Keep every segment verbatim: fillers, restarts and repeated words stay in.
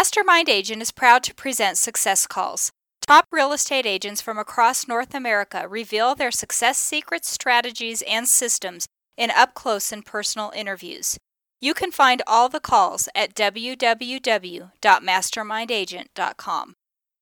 Mastermind Agent is proud to present Success Calls. Top real estate agents from across North America reveal their success secrets, strategies, and systems in up-close and personal interviews. You can find all the calls at w w w dot mastermind agent dot com.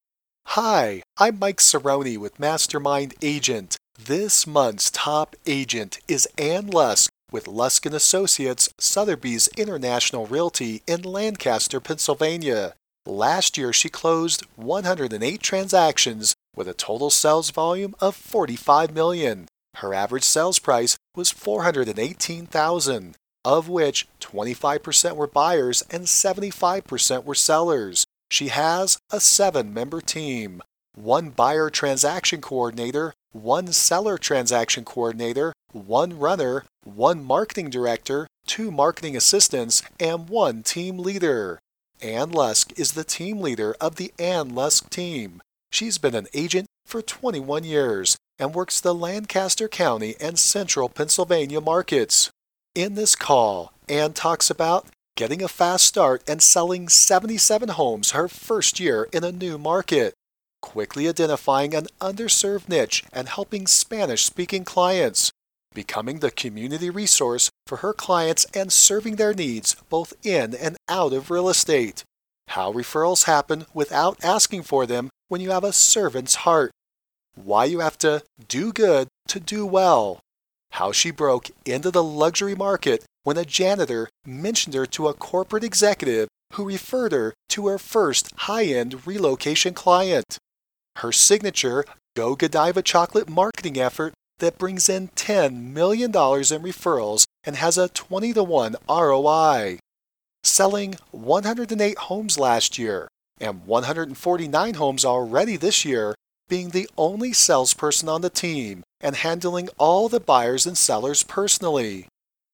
Hi, I'm Mike Cerrone with Mastermind Agent. This month's top agent is Ann Lusk with Lusk and Associates, Sotheby's International Realty in Lancaster, Pennsylvania. Last year, she closed one hundred eight transactions with a total sales volume of forty-five million dollars. Her average sales price was four hundred eighteen thousand dollars, of which twenty-five percent were buyers and seventy-five percent were sellers. She has a seven-member team, one buyer transaction coordinator, one seller transaction coordinator, one runner, one marketing director, two marketing assistants, and one team leader. Ann Lusk is the team leader of the Ann Lusk team. She's been an agent for twenty-one years and works the Lancaster County and Central Pennsylvania markets. In this call, Ann talks about getting a fast start and selling seventy-seven homes her first year in a new market, quickly identifying an underserved niche and helping Spanish-speaking clients, becoming the community resource for her clients and serving their needs both in and out of real estate, how referrals happen without asking for them when you have a servant's heart, why you have to do good to do well, how she broke into the luxury market when a janitor mentioned her to a corporate executive who referred her to her first high-end relocation client, her signature Go Godiva chocolate marketing effort that brings in ten million dollars in referrals and has a twenty to one R O I, selling one hundred eight homes last year and one hundred forty-nine homes already this year, being the only salesperson on the team and handling all the buyers and sellers personally.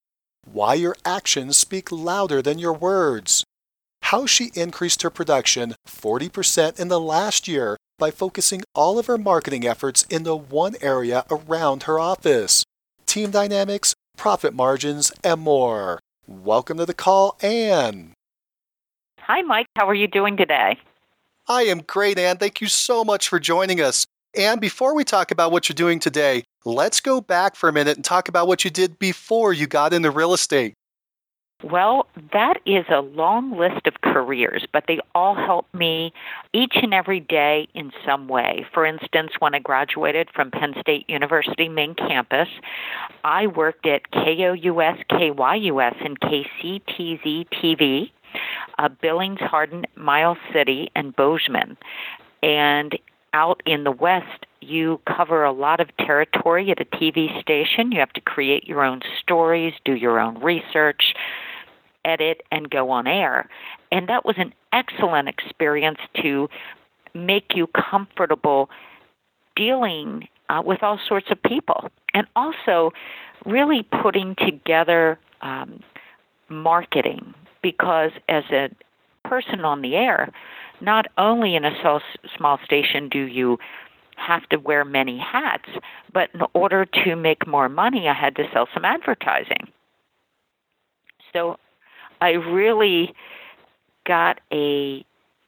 Why your actions speak louder than your words. How she increased her production forty percent in the last year by focusing all of her marketing efforts into one area around her office. Team dynamics, profit margins, and more. Welcome to the call, Ann. Hi, Mike. How are you doing today? I am great, Ann. Thank you so much for joining us. Ann, before we talk about what you're doing today, let's go back for a minute and talk about what you did before you got into real estate. Well, that is a long list of careers, but they all help me each and every day in some way. For instance, when I graduated from Penn State University main campus, I worked at K O U S, K Y U S, and K C T Z T V, uh, Billings, Hardin, Miles City, and Bozeman. And out in the West, you cover a lot of territory at a T V station. You have to create your own stories, do your own research, edit, and go on air. And that was an excellent experience to make you comfortable dealing uh, with all sorts of people, and also really putting together um, marketing, because as a person on the air, not only in a small station do you have to wear many hats, but in order to make more money, I had to sell some advertising. So I really got a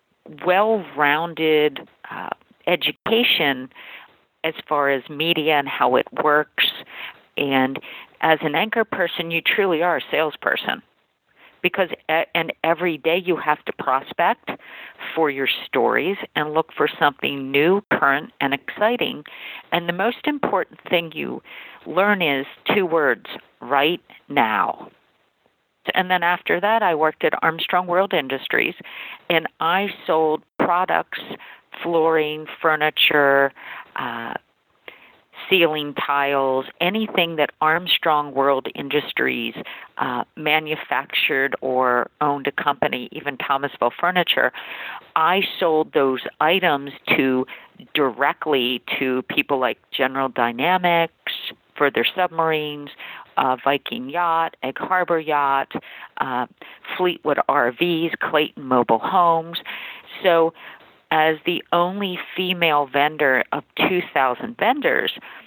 well-rounded uh, education as far as media and how it works. And as an anchor person, you truly are a salesperson, because and every day you have to prospect for your stories and look for something new, current, and exciting. And the most important thing you learn is two words: right now. And then after that, I worked at Armstrong World Industries, and I sold products, flooring, furniture, uh, ceiling tiles, anything that Armstrong World Industries uh, manufactured or owned a company, even Thomasville Furniture. I sold those items to directly to people like General Dynamics for their submarines, uh, Viking Yacht, Egg Harbor Yacht, uh, Fleetwood R Vs, Clayton Mobile Homes. So as the only female vendor of two thousand vendors,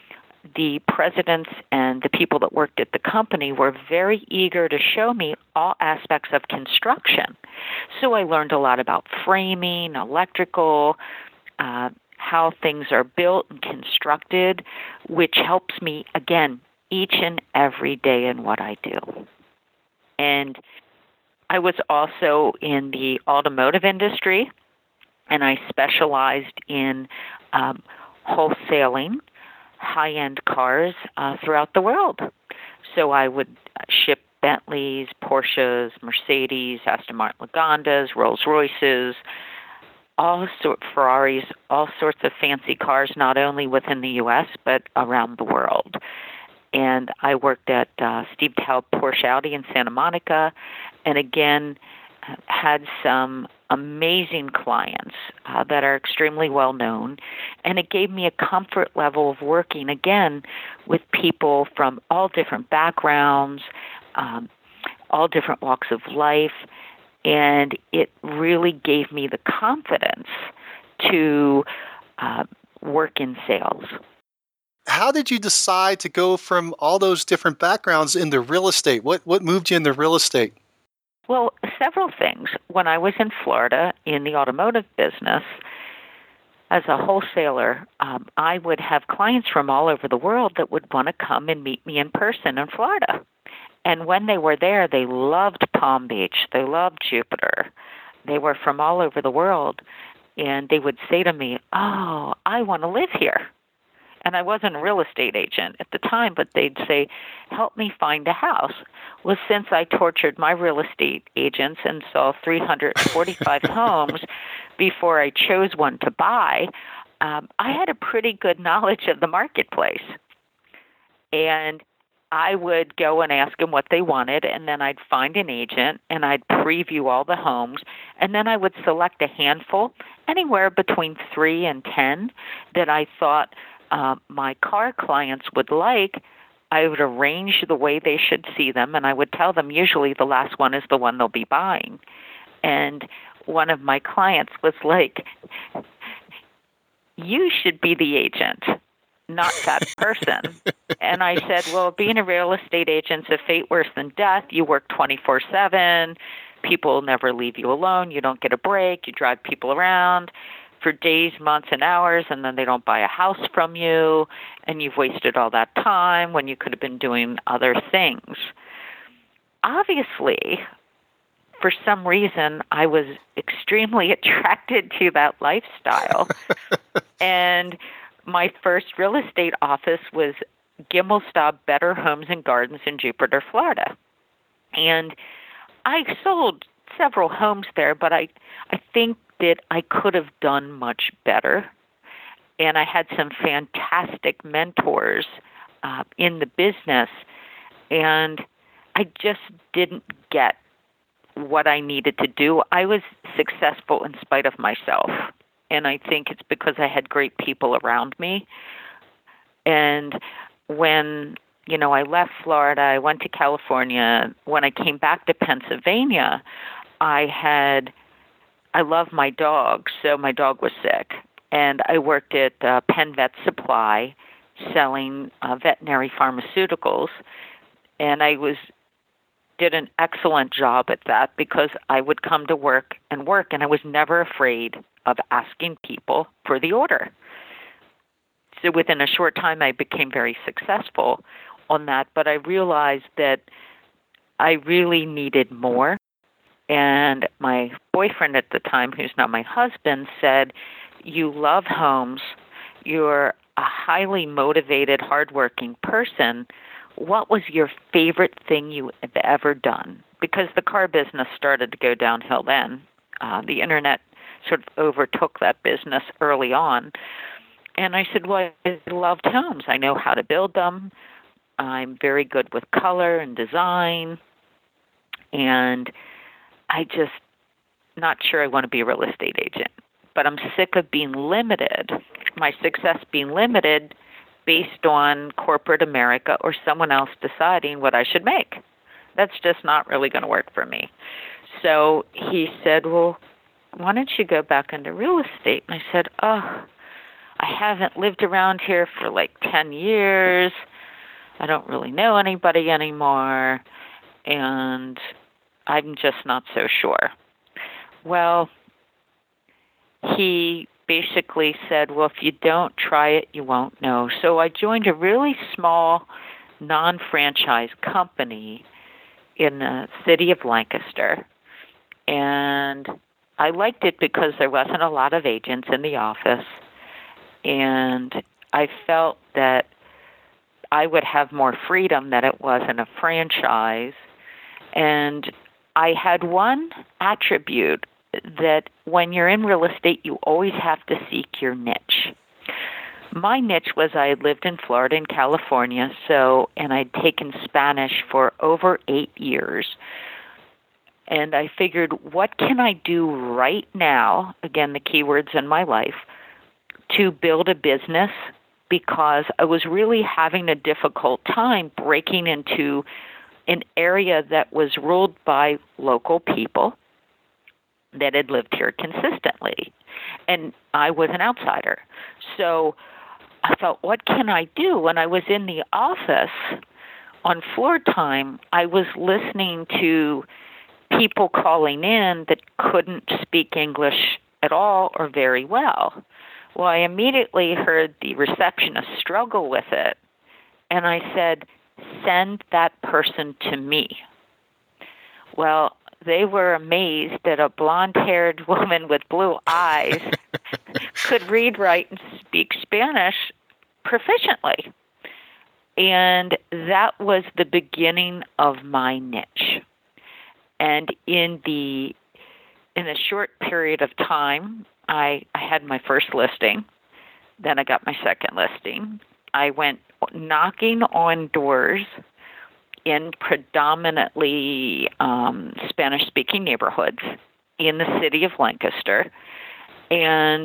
the presidents and the people that worked at the company were very eager to show me all aspects of construction. So I learned a lot about framing, electrical, uh, how things are built and constructed, which helps me, again, each and every day in what I do. And I was also in the automotive industry, and I specialized in um, wholesaling high-end cars uh, throughout the world. So I would ship Bentleys, Porsches, Mercedes, Aston Martin Lagondas, Rolls-Royces, all sort Ferraris, all sorts of fancy cars, not only within the U S but around the world. And I worked at uh, Steve Taub Porsche Audi in Santa Monica, and again had some amazing clients uh, that are extremely well known, and it gave me a comfort level of working again with people from all different backgrounds, um, all different walks of life, and it really gave me the confidence to uh, work in sales. How did you decide to go from all those different backgrounds into real estate? What what moved you into real estate? Well, several things. When I was in Florida in the automotive business, as a wholesaler, um, I would have clients from all over the world that would want to come and meet me in person in Florida. And when they were there, they loved Palm Beach. They loved Jupiter. They were from all over the world. And they would say to me, oh, I want to live here. And I wasn't a real estate agent at the time, but they'd say, help me find a house. Well, since I tortured my real estate agents and saw three hundred forty-five homes before I chose one to buy, um, I had a pretty good knowledge of the marketplace. And I would go and ask them what they wanted, and then I'd find an agent, and I'd preview all the homes, and then I would select a handful, anywhere between three and ten, that I thought Uh, my car clients would like. I would arrange the way they should see them, and I would tell them usually the last one is the one they'll be buying. And one of my clients was like, you should be the agent, not that person. And I said, well, being a real estate agent's a fate worse than death. You work twenty-four seven. People never leave you alone. You don't get a break. You drive people around for days, months, and hours, and then they don't buy a house from you, and you've wasted all that time when you could have been doing other things. Obviously, for some reason, I was extremely attracted to that lifestyle. And my first real estate office was Gimelstob Better Homes and Gardens in Jupiter, Florida. And I sold several homes there, but I, I think that I could have done much better. And I had some fantastic mentors uh, in the business, and I just didn't get what I needed to do. I was successful in spite of myself, and I think it's because I had great people around me. And when, you know, I left Florida, I went to California. When I came back to Pennsylvania, I had I love my dog, so my dog was sick. And I worked at uh, Penn Vet Supply selling uh, veterinary pharmaceuticals. And I was did an excellent job at that because I would come to work and work, and I was never afraid of asking people for the order. So within a short time, I became very successful on that. But I realized that I really needed more. And my boyfriend at the time, who's now my husband, said, you love homes, you're a highly motivated, hardworking person. What was your favorite thing you have ever done? Because the car business started to go downhill then. Uh, the internet sort of overtook that business early on. And I said, well, I loved homes. I know how to build them. I'm very good with color and design. And I just not sure I want to be a real estate agent, but I'm sick of being limited, my success being limited based on corporate America or someone else deciding what I should make. That's just not really going to work for me. So he said, well, why don't you go back into real estate? And I said, oh, I haven't lived around here for like ten years. I don't really know anybody anymore, and I'm just not so sure. Well, he basically said, well, if you don't try it, you won't know. So I joined a really small non-franchise company in the city of Lancaster, and I liked it because there wasn't a lot of agents in the office, and I felt that I would have more freedom that it wasn't a franchise. And I had one attribute that when you're in real estate, you always have to seek your niche. My niche was I had lived in Florida and California, so and I'd taken Spanish for over eight years. And I figured, what can I do right now, again, the keywords in my life, to build a business, because I was really having a difficult time breaking into an area that was ruled by local people that had lived here consistently. And I was an outsider. So I thought, what can I do? When I was in the office on floor time, I was listening to people calling in that couldn't speak English at all or very well. Well, I immediately heard the receptionist struggle with it, and I said, send that person to me. Well, they were amazed that a blonde-haired woman with blue eyes could read, write, and speak Spanish proficiently. And that was the beginning of my niche. And in the in a short period of time, I, I had my first listing. Then I got my second listing. I went knocking on doors in predominantly um, Spanish-speaking neighborhoods in the city of Lancaster. And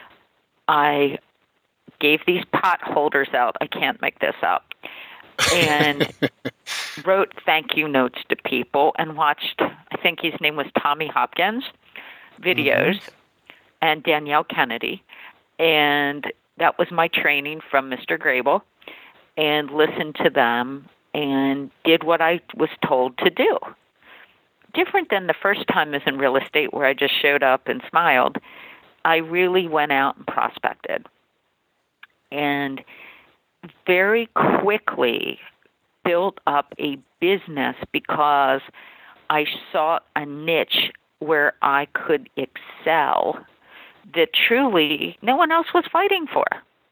I gave these pot holders out. I can't make this up. And wrote thank you notes to people and watched, I think his name was Tommy Hopkins, videos, mm-hmm. and Danielle Kennedy. And that was my training from Mister Grable, and listened to them and did what I was told to do. Different than the first time as in real estate where I just showed up and smiled. I really went out and prospected. And very quickly built up a business because I saw a niche where I could excel that truly no one else was fighting for.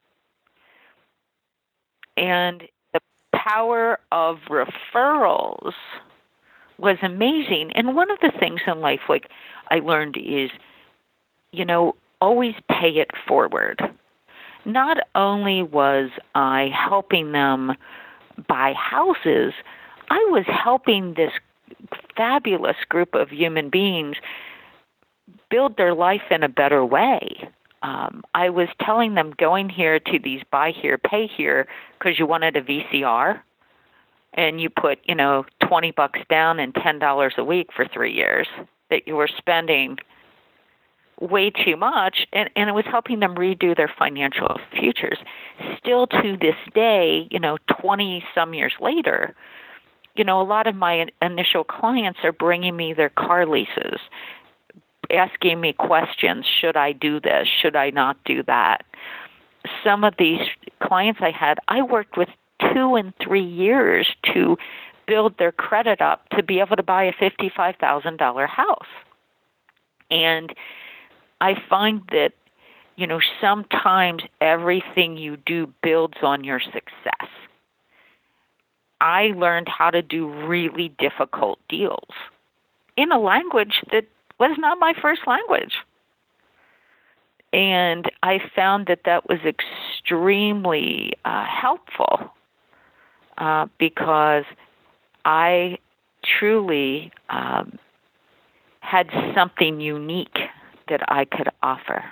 And the power of referrals was amazing. And one of the things in life, like I learned is, you know, always pay it forward. Not only was I helping them buy houses, I was helping this fabulous group of human beings build their life in a better way. Um, I was telling them going here to these buy here, pay here, because you wanted a V C R, and you put, you know, twenty bucks down and ten dollars a week for three years, that you were spending way too much, and, and it was helping them redo their financial futures. Still to this day, you know, twenty-some years later, you know, a lot of my initial clients are bringing me their car leases, asking me questions, should I do this, should I not do that? Some of these clients I had, I worked with two and three years to build their credit up to be able to buy a fifty-five thousand dollars house. And I find that, you know, sometimes everything you do builds on your success. I learned how to do really difficult deals in a language that was not my first language. And I found that that was extremely uh, helpful uh, because I truly um, had something unique that I could offer.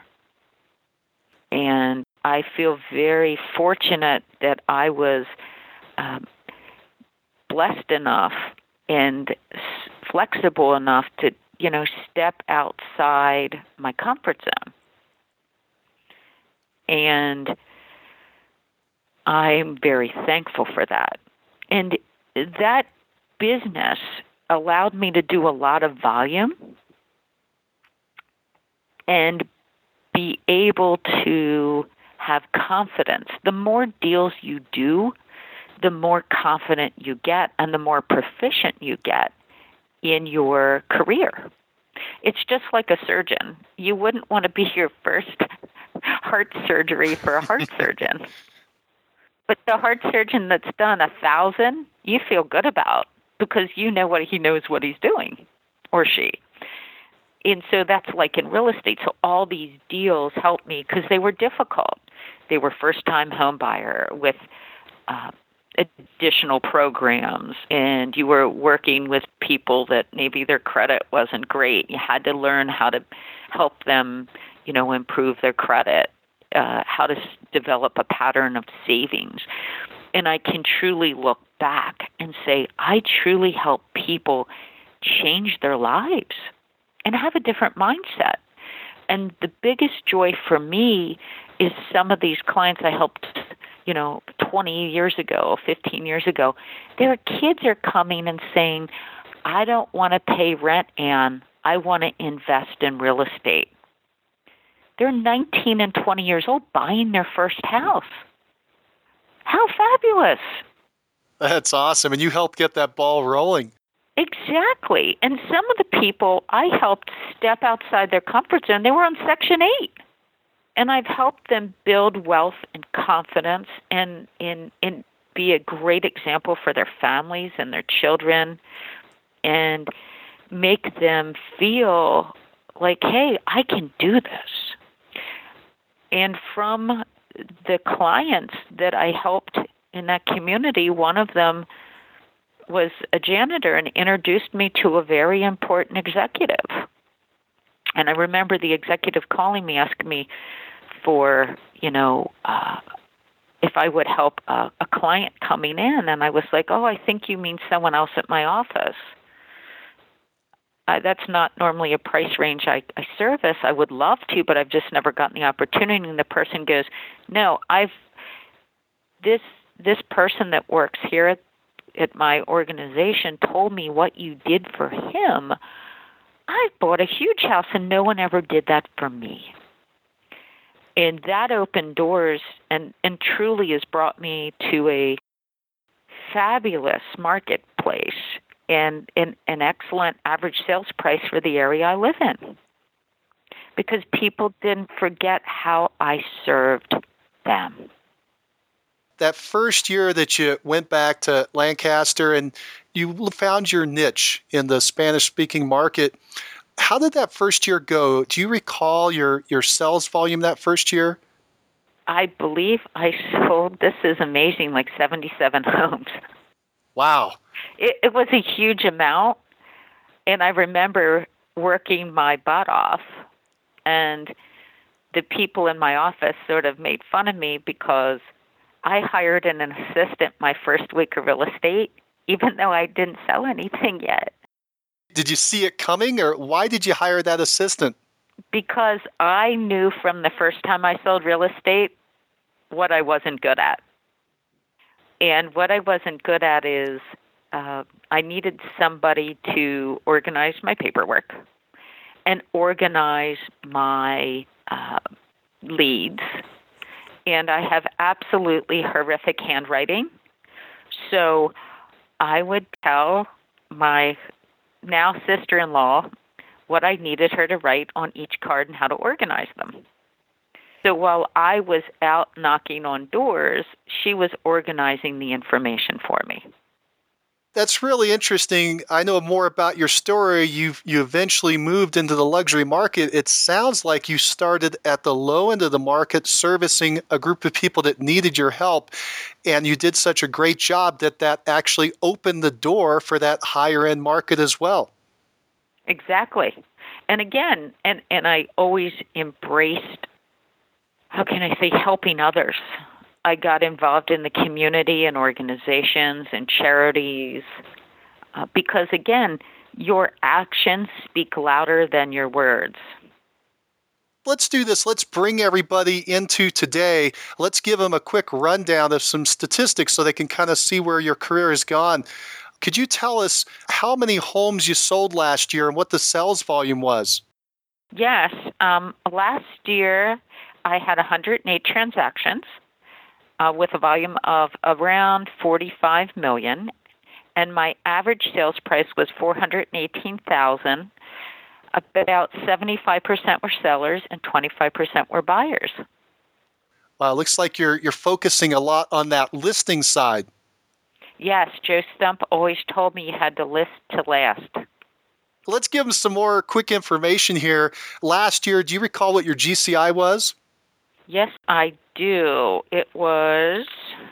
And I feel very fortunate that I was um, blessed enough and flexible enough to, you know, step outside my comfort zone. And I'm very thankful for that. And that business allowed me to do a lot of volume and be able to have confidence. The more deals you do, the more confident you get and the more proficient you get in your career. It's just like a surgeon. You wouldn't want to be your first heart surgery for a heart surgeon. But the heart surgeon that's done a thousand, you feel good about because you know what he knows what he's doing, or she. And so that's like in real estate. So all these deals helped me because they were difficult. They were first-time home buyer with uh, additional programs, and you were working with people that maybe their credit wasn't great. You had to learn how to help them, you know, improve their credit, uh, how to s- develop a pattern of savings. And I can truly look back and say, I truly help people change their lives and have a different mindset. And the biggest joy for me is some of these clients I helped, you know, twenty years ago, fifteen years ago, their kids are coming and saying, I don't want to pay rent, Ann. I want to invest in real estate. They're nineteen and twenty years old buying their first house. How fabulous. That's awesome. And you helped get that ball rolling. Exactly. And some of the people I helped step outside their comfort zone, they were on Section eight. And I've helped them build wealth and confidence and, and, and be a great example for their families and their children and make them feel like, hey, I can do this. And from the clients that I helped in that community, one of them was a janitor and introduced me to a very important executive. And I remember the executive calling me, asking me for, you know, uh, if I would help a, a client coming in. And I was like, oh, I think you mean someone else at my office. Uh, that's not normally a price range I, I service. I would love to, but I've just never gotten the opportunity. And the person goes, no, I've, this, this person that works here at, at my organization told me what you did for him. I bought a huge house and no one ever did that for me. And that opened doors and, and truly has brought me to a fabulous marketplace and, and an excellent average sales price for the area I live in. Because people didn't forget how I served them. That first year that you went back to Lancaster and you found your niche in the Spanish-speaking market, how did that first year go? Do you recall your, your sales volume that first year? I believe I sold, this is amazing, like seventy-seven homes. Wow. It, it was a huge amount, and I remember working my butt off, and the people in my office sort of made fun of me because I hired an assistant my first week of real estate, even though I didn't sell anything yet. Did you see it coming, or why did you hire that assistant? Because I knew from the first time I sold real estate what I wasn't good at. And what I wasn't good at is uh, I needed somebody to organize my paperwork and organize my uh, leads. And I have absolutely horrific handwriting. So I would tell my now sister-in-law what I needed her to write on each card and how to organize them. So while I was out knocking on doors, she was organizing the information for me. That's really interesting. I know more about your story. You you eventually moved into the luxury market. It sounds like you started at the low end of the market servicing a group of people that needed your help, and you did such a great job that that actually opened the door for that higher end market as well. Exactly. And again, and, and I always embraced, how can I say, helping others. I got involved in the community and organizations and charities uh, because, again, your actions speak louder than your words. Let's do this. Let's bring everybody into today. Let's give them a quick rundown of some statistics so they can kind of see where your career has gone. Could you tell us how many homes you sold last year and what the sales volume was? Yes. Um, last year, I had one hundred eight transactions uh, with a volume of around forty-five million dollars, and my average sales price was four hundred eighteen thousand dollars. About seventy-five percent were sellers and twenty-five percent were buyers. Wow, it looks like you're you're focusing a lot on that listing side. Yes, Joe Stump always told me you had to list to last. Let's give them some more quick information here. Last year, do you recall what your G C I was? Yes, I do. It was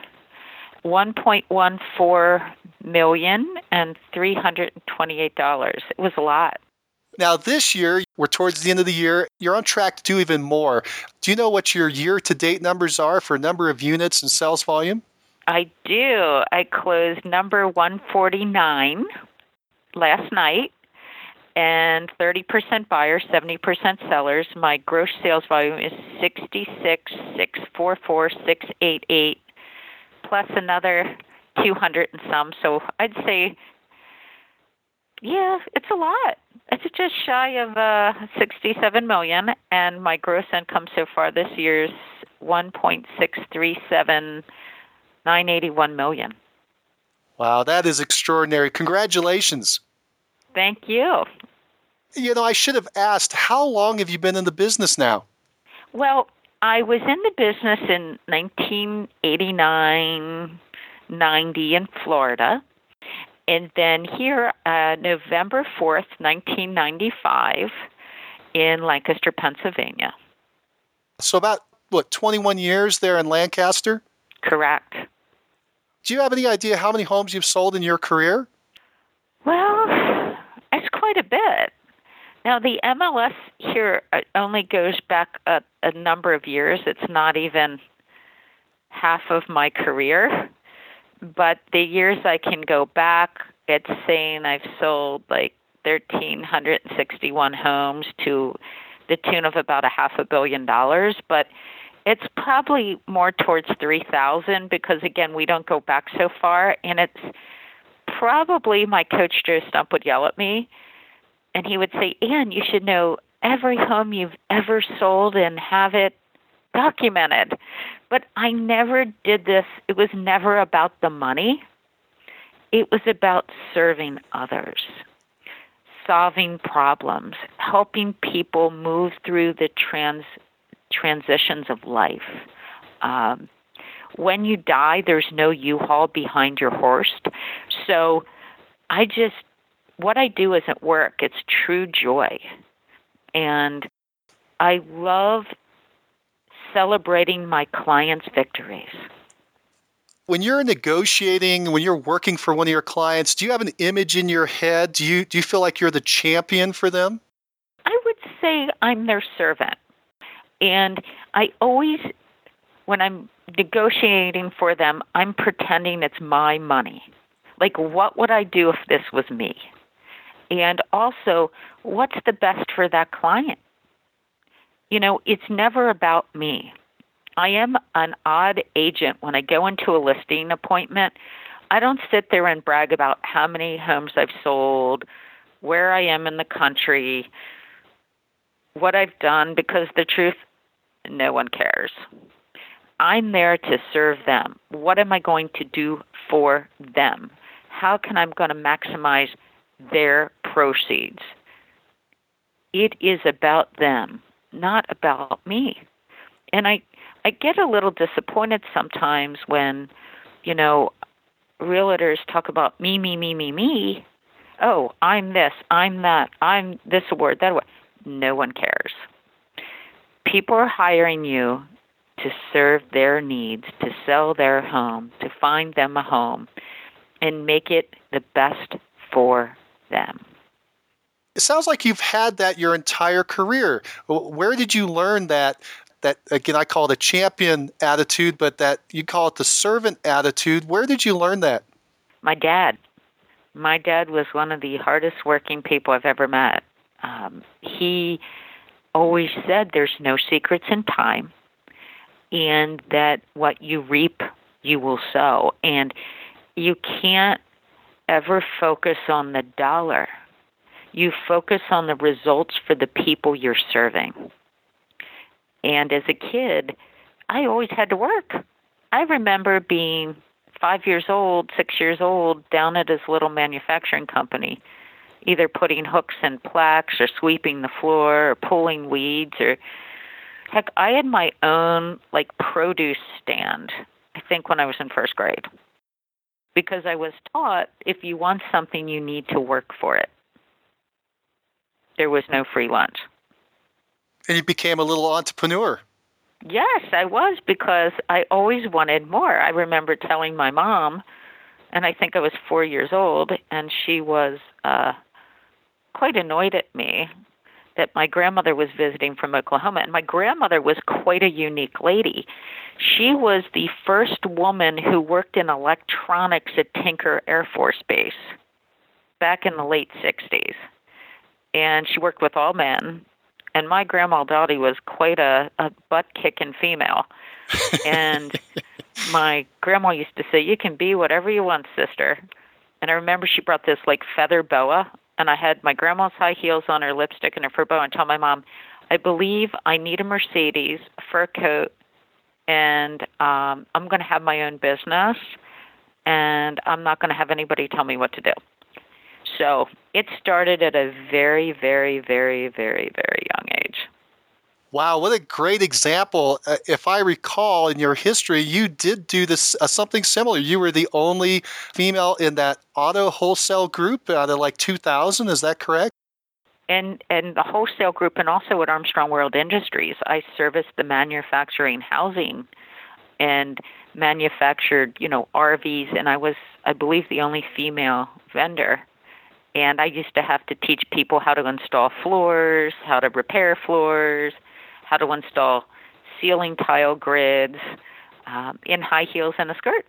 one point one four million dollars and three hundred twenty-eight dollars. It was a lot. Now, this year, we're towards the end of the year. You're on track to do even more. Do you know what your year-to-date numbers are for number of units and sales volume? I do. I closed number one forty-nine last night, and thirty percent buyers, seventy percent sellers. My gross sales volume is sixty-six thousand six hundred forty-four thousand six hundred eighty-eight, plus another two hundred and some. So I'd say, yeah, it's a lot. It's just shy of uh, sixty-seven million dollars, and my gross income so far this year is one point six three seven nine eighty-one million. Wow, that is extraordinary. Congratulations. Thank you. You know, I should have asked, how long have you been in the business now? Well, I was in the business in nineteen eighty-nine, ninety in Florida. And then here, uh, November fourth, nineteen ninety-five, in Lancaster, Pennsylvania. So about, what, twenty-one years there in Lancaster? Correct. Do you have any idea how many homes you've sold in your career? Well, it's quite a bit. Now, the M L S here only goes back a, a number of years. It's not even half of my career. But the years I can go back, it's saying I've sold like one thousand three hundred sixty-one homes to the tune of about a half a billion dollars. But it's probably more towards three thousand because, again, we don't go back so far. And it's probably my coach, Joe Stump, would yell at me. And he would say, Ann, you should know every home you've ever sold and have it documented. But I never did this. It was never about the money. It was about serving others, solving problems, helping people move through the trans transitions of life. Um, when you die, there's no U-Haul behind your horse. So I just, what I do isn't work. It's true joy. And I love celebrating my clients' victories. When you're negotiating, when you're working for one of your clients, do you have an image in your head? Do you do you feel like you're the champion for them? I would say I'm their servant. And I always, when I'm negotiating for them, I'm pretending it's my money. Like, what would I do if this was me? And also, what's the best for that client? You know, it's never about me. I am an odd agent. When I go into a listing appointment, I don't sit there and brag about how many homes I've sold, where I am in the country, what I've done, because the truth, no one cares. I'm there to serve them. What am I going to do for them? How can I going to maximize their proceeds? It is about them, not about me. And I, I get a little disappointed sometimes when, you know, realtors talk about me, me, me, me, me. Oh, I'm this, I'm that, I'm this award, that award. No one cares. People are hiring you to serve their needs, to sell their home, to find them a home, and make it the best for them. It sounds like you've had that your entire career. Where did you learn that, that again, I call it a champion attitude, but that you call it the servant attitude? Where did you learn that? My dad. My dad was one of the hardest working people I've ever met. Um, he always said there's no secrets in time, and that what you reap, you will sow. And you can't ever focus on the dollar. You focus on the results for the people you're serving. And as a kid, I always had to work. I remember being five years old, six years old, down at his little manufacturing company, either putting hooks in plaques or sweeping the floor or pulling weeds. Or heck, I had my own like produce stand, I think, when I was in first grade. Because I was taught if you want something, you need to work for it. There was no free lunch. And you became a little entrepreneur. Yes, I was, because I always wanted more. I remember telling my mom, and I think I was four years old, and she was uh, quite annoyed at me that my grandmother was visiting from Oklahoma. And my grandmother was quite a unique lady. She was the first woman who worked in electronics at Tinker Air Force Base back in the late sixties. And she worked with all men. And my grandma Dottie was quite a, a butt-kicking female. And my grandma used to say, "You can be whatever you want, sister." And I remember she brought this like feather boa, and I had my grandma's high heels on, her lipstick, and her fur boa, and told my mom, "I believe I need a Mercedes, a fur coat, and um, I'm going to have my own business, and I'm not going to have anybody tell me what to do." So it started at a very, very, very, very, very young age. Wow, what a great example. Uh, if I recall in your history, you did do this uh, something similar. You were the only female in that auto wholesale group out of like two thousand. Is that correct? And and the wholesale group, and also at Armstrong World Industries, I serviced the manufacturing housing and manufactured, you know, R Vs. And I was, I believe, the only female vendor. And I used to have to teach people how to install floors, how to repair floors, how to install ceiling tile grids um, in high heels and a skirt.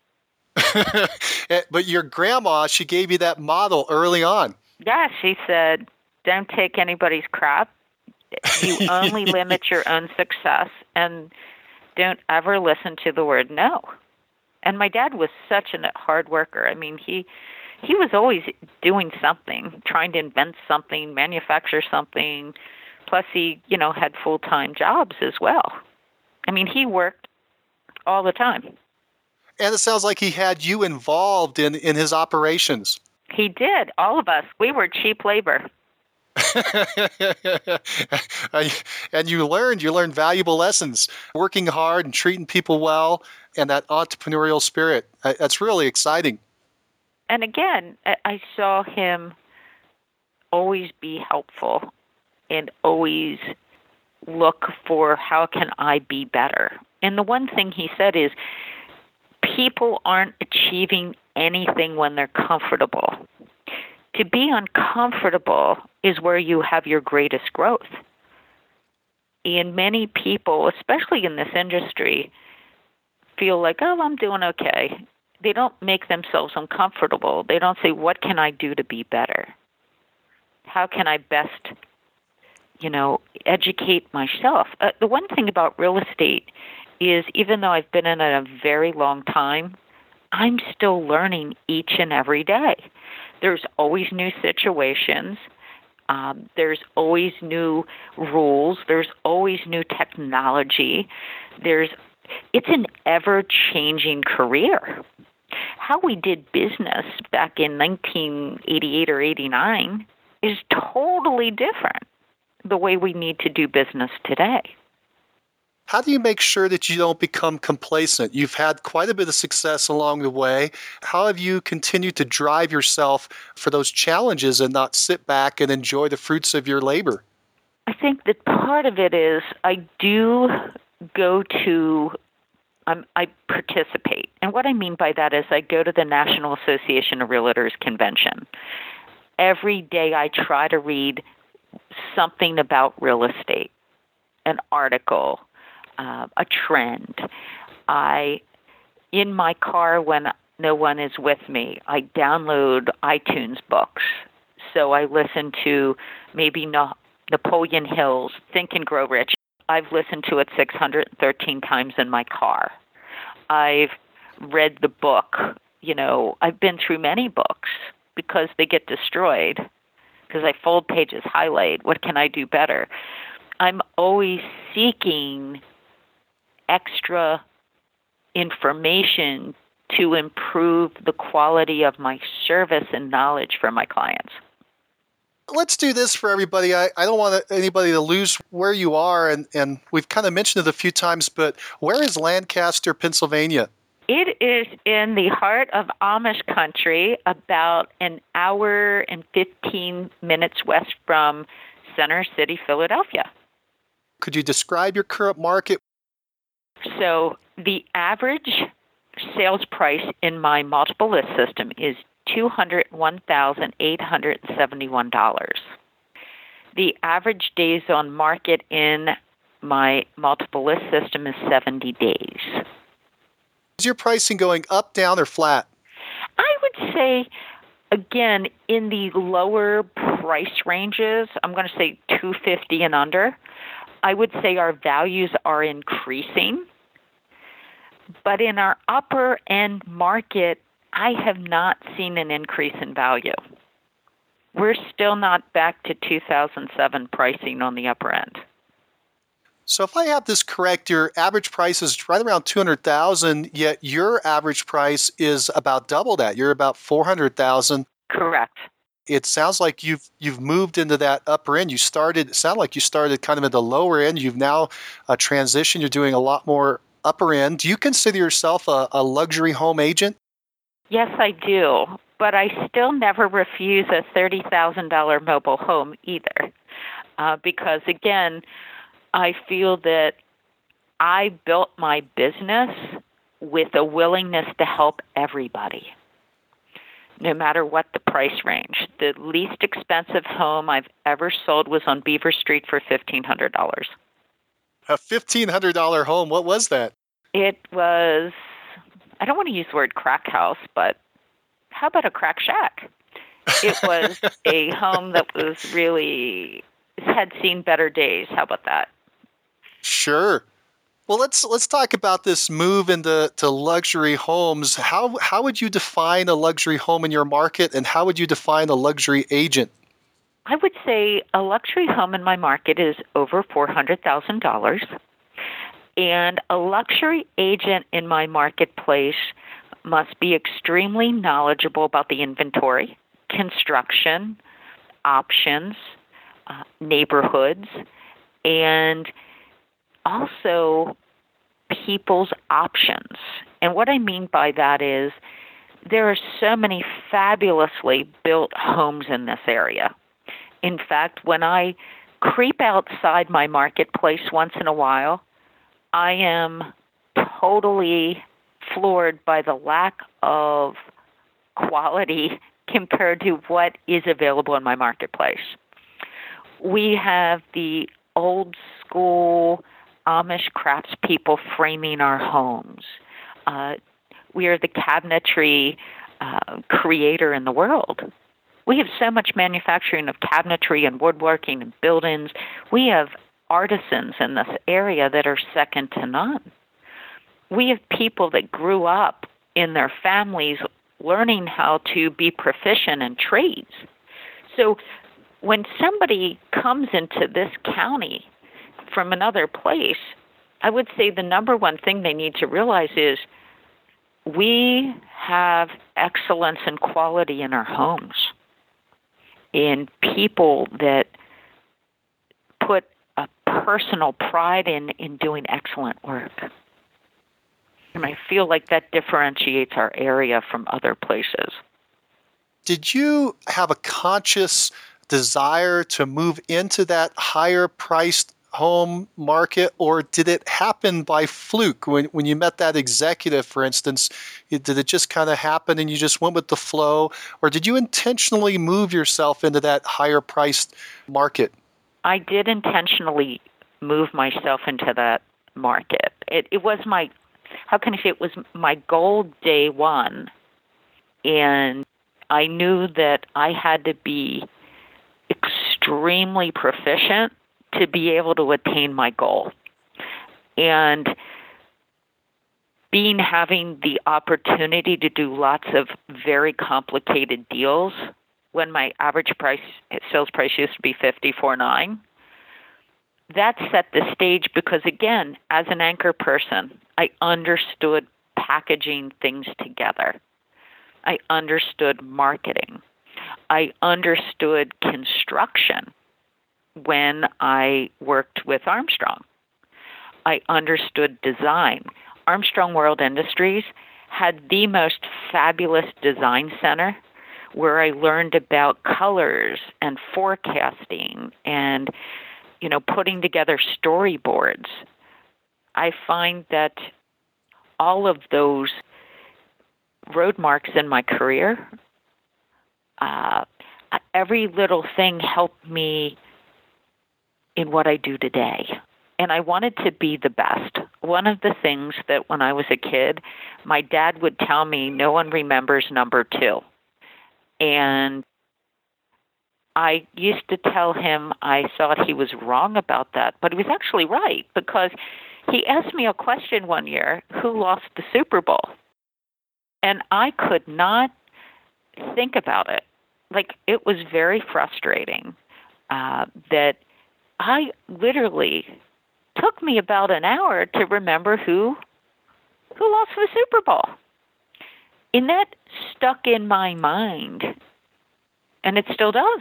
But your grandma, she gave you that model early on. Yeah, she said, "Don't take anybody's crap. You only limit your own success, and don't ever listen to the word no." And my dad was such a hard worker. I mean, he... He was always doing something, trying to invent something, manufacture something. Plus, he, you know, had full-time jobs as well. I mean, he worked all the time. And it sounds like he had you involved in, in his operations. He did. All of us. We were cheap labor. And you learned, you learned valuable lessons, working hard and treating people well, and that entrepreneurial spirit. That's really exciting. And again, I saw him always be helpful and always look for how can I be better. And the one thing he said is, people aren't achieving anything when they're comfortable. To be uncomfortable is where you have your greatest growth. And many people, especially in this industry, feel like, oh, I'm doing okay. They don't make themselves uncomfortable. They don't say, what can I do to be better? How can I best, you know, educate myself? Uh, the one thing about real estate is, even though I've been in it a very long time, I'm still learning each and every day. There's always new situations. Um, there's always new rules. There's always new technology. There's It's an ever-changing career. How we did business back in nineteen eighty-eight or eighty-nine is totally different the way we need to do business today. How do you make sure that you don't become complacent? You've had quite a bit of success along the way. How have you continued to drive yourself for those challenges and not sit back and enjoy the fruits of your labor? I think that part of it is I do go to, um, I participate. And what I mean by that is I go to the National Association of Realtors convention. Every day I try to read something about real estate, an article, uh, a trend. I, in my car when no one is with me, I download iTunes books. So I listen to maybe no, Napoleon Hill's Think and Grow Rich. I've listened to it six hundred thirteen times in my car. I've read the book. You know, I've been through many books because they get destroyed because I fold pages, highlight. What can I do better? I'm always seeking extra information to improve the quality of my service and knowledge for my clients. Let's do this for everybody. I, I don't want anybody to lose where you are, and, and we've kind of mentioned it a few times, but where is Lancaster, Pennsylvania? It is in the heart of Amish country, about an hour and fifteen minutes west from Center City, Philadelphia. Could you describe your current market? So the average sales price in my multiple list system is two hundred one thousand eight hundred seventy-one dollars. The average days on market in my multiple list system is seventy days. Is your pricing going up, down, or flat? I would say, again, in the lower price ranges, I'm going to say two hundred fifty dollars and under, I would say our values are increasing. But in our upper end market, I have not seen an increase in value. We're still not back to two thousand seven pricing on the upper end. So if I have this correct, your average price is right around two hundred thousand dollars, yet your average price is about double that. You're about four hundred thousand dollars. Correct. It sounds like you've you've moved into that upper end. You started, it sounded like you started kind of at the lower end. You've now uh, transitioned. You're doing a lot more upper end. Do you consider yourself a, a luxury home agent? Yes, I do. But I still never refuse a thirty thousand dollars mobile home either. Uh, because, again, I feel that I built my business with a willingness to help everybody, no matter what the price range. The least expensive home I've ever sold was on Beaver Street for fifteen hundred dollars. A fifteen hundred dollars home, what was that? It was, I don't want to use the word crack house, but how about a crack shack? It was a home that was really, had seen better days. How about that? Sure. Well, let's let's talk about this move into to luxury homes. How how would you define a luxury home in your market, and how would you define a luxury agent? I would say a luxury home in my market is over four hundred thousand dollars, and a luxury agent in my marketplace must be extremely knowledgeable about the inventory, construction, options, uh, neighborhoods, and also people's options. And what I mean by that is there are so many fabulously built homes in this area. In fact, when I creep outside my marketplace once in a while, I am totally floored by the lack of quality compared to what is available in my marketplace. We have the old school Amish craftspeople framing our homes. Uh, we are the cabinetry uh, creator in the world. We have so much manufacturing of cabinetry and woodworking and buildings. We have artisans in this area that are second to none. We have people that grew up in their families learning how to be proficient in trades. So when somebody comes into this county from another place, I would say the number one thing they need to realize is we have excellence and quality in our homes, in people that put a personal pride in, in doing excellent work. And I feel like that differentiates our area from other places. Did you have a conscious desire to move into that higher priced home market, or did it happen by fluke when, when you met that executive, for instance? Did it just kind of happen and you just went with the flow, or did you intentionally move yourself into that higher priced market? I did intentionally move myself into that market. It, it was my, how can I say, it was my goal day one, and I knew that I had to be extremely proficient to be able to attain my goal. And being having the opportunity to do lots of very complicated deals when my average price sales price used to be fifty-four nine, that set the stage because, again, as an anchor person, I understood packaging things together. I understood marketing. I understood construction when I worked with Armstrong. I understood design. Armstrong World Industries had the most fabulous design center where I learned about colors and forecasting and, you know, putting together storyboards. I find that all of those road marks in my career, uh, every little thing helped me in what I do today. And I wanted to be the best. One of the things that when I was a kid, my dad would tell me, no one remembers number two. And I used to tell him I thought he was wrong about that, but he was actually right because he asked me a question one year, who lost the Super Bowl? And I could not think about it. Like, it was very frustrating uh, that I literally took me about an hour to remember who who lost the Super Bowl. And that stuck in my mind, and it still does.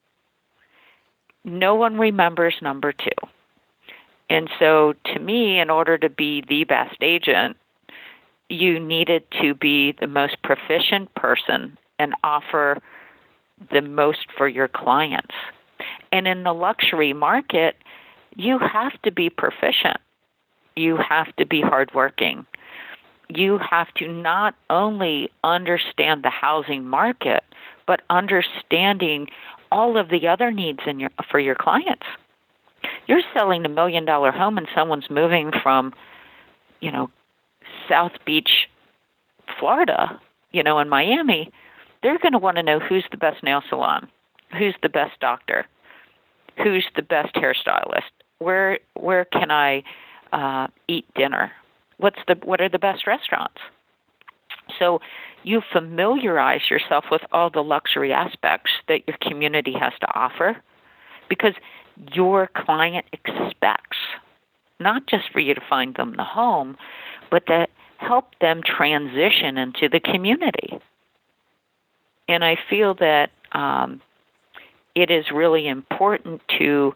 No one remembers number two. And so to me, in order to be the best agent, you needed to be the most proficient person and offer the most for your clients. And in the luxury market, you have to be proficient. You have to be hardworking. You have to not only understand the housing market, but understanding all of the other needs in your, for your clients. You're selling a million dollar home and someone's moving from, you know, South Beach, Florida, you know, in Miami. They're going to want to know who's the best nail salon, who's the best doctor, who's the best hairstylist. Where where can I uh, eat dinner? What's the what are the best restaurants? So you familiarize yourself with all the luxury aspects that your community has to offer, because your client expects not just for you to find them the home, but to help them transition into the community. And I feel that um, it is really important to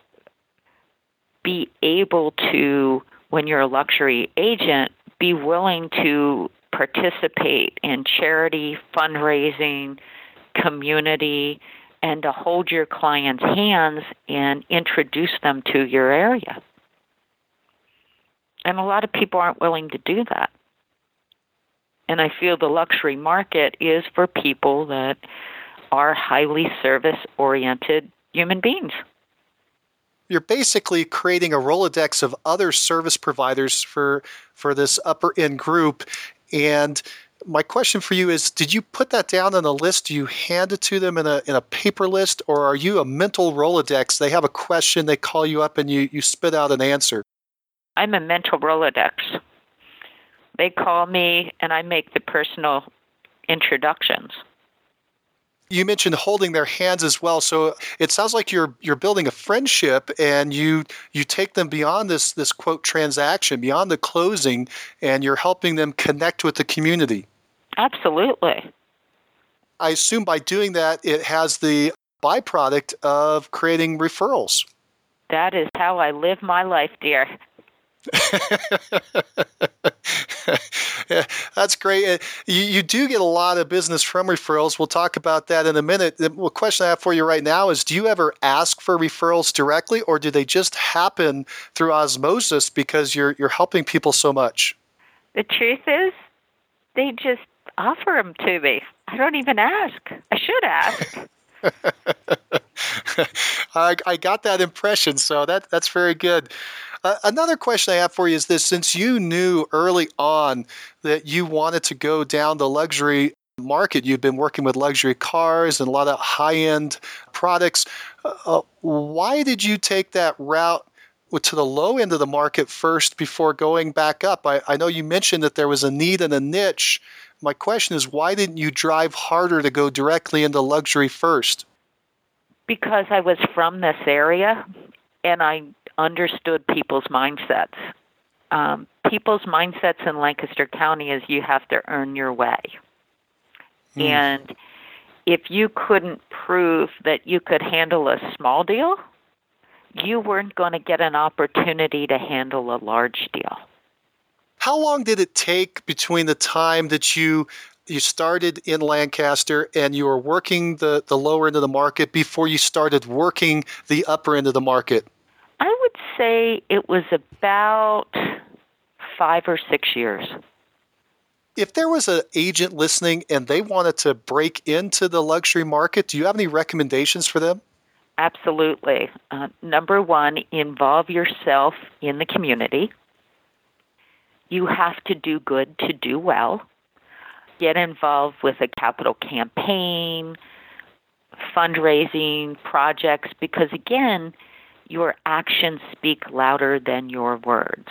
be able to, when you're a luxury agent, be willing to participate in charity, fundraising, community, and to hold your clients' hands and introduce them to your area. And a lot of people aren't willing to do that. And I feel the luxury market is for people that are highly service-oriented human beings. You're basically creating a Rolodex of other service providers for for this upper-end group. And my question for you is, did you put that down on a list? Do you hand it to them in a in a paper list, or are you a mental Rolodex? They have a question, they call you up, and you, you spit out an answer. I'm a mental Rolodex. They call me, and I make the personal introductions. You mentioned holding their hands as well, so it sounds like you're you're building a friendship, and you you take them beyond this this quote transaction, beyond the closing, and you're helping them connect with the community. Absolutely. I assume by doing that, it has the byproduct of creating referrals. That is how I live my life, dear. Yeah, that's great. You, you do get a lot of business from referrals. We'll talk about that in a minute. The question I have for you right now is, do you ever ask for referrals directly, or do they just happen through osmosis because you're you're helping people so much? The truth is, they just offer them to me. I don't even ask. I should ask. I, I got that impression, so that that's very good. Uh, another question I have for you is this: since you knew early on that you wanted to go down the luxury market. You've been working with luxury cars and a lot of high-end products. Uh, why did you take that route to the low end of the market first before going back up? I, I know you mentioned that there was a need and a niche. My question is, why didn't you drive harder to go directly into luxury first? Because I was from this area and I understood people's mindsets. Um, people's mindsets in Lancaster County is you have to earn your way. Hmm. And if you couldn't prove that you could handle a small deal, you weren't going to get an opportunity to handle a large deal. How long did it take between the time that you you started in Lancaster and you were working the, the lower end of the market before you started working the upper end of the market? I would say it was about five or six years. If there was an agent listening and they wanted to break into the luxury market, do you have any recommendations for them? Absolutely. Uh, number one, involve yourself in the community. You have to do good to do well. Get involved with a capital campaign, fundraising projects, because again, your actions speak louder than your words.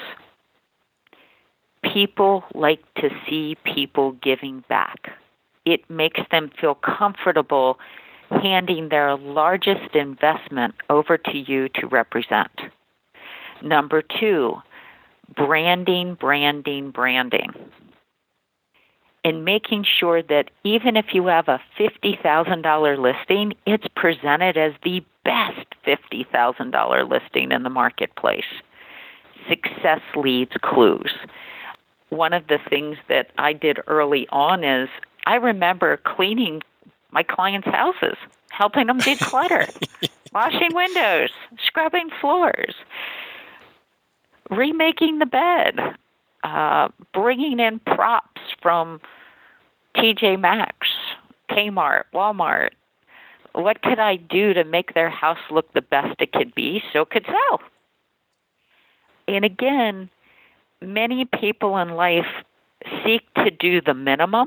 People like to see people giving back. It makes them feel comfortable handing their largest investment over to you to represent. Number two, branding, branding, branding. And making sure that even if you have a fifty thousand dollars listing, it's presented as the best fifty thousand dollars listing in the marketplace. Success leaves clues. One of the things that I did early on is I remember cleaning my clients' houses, helping them declutter, washing windows, scrubbing floors, remaking the bed, uh, bringing in props from T J Maxx, Kmart, Walmart. What could I do to make their house look the best it could be so it could sell? And again, many people in life seek to do the minimum.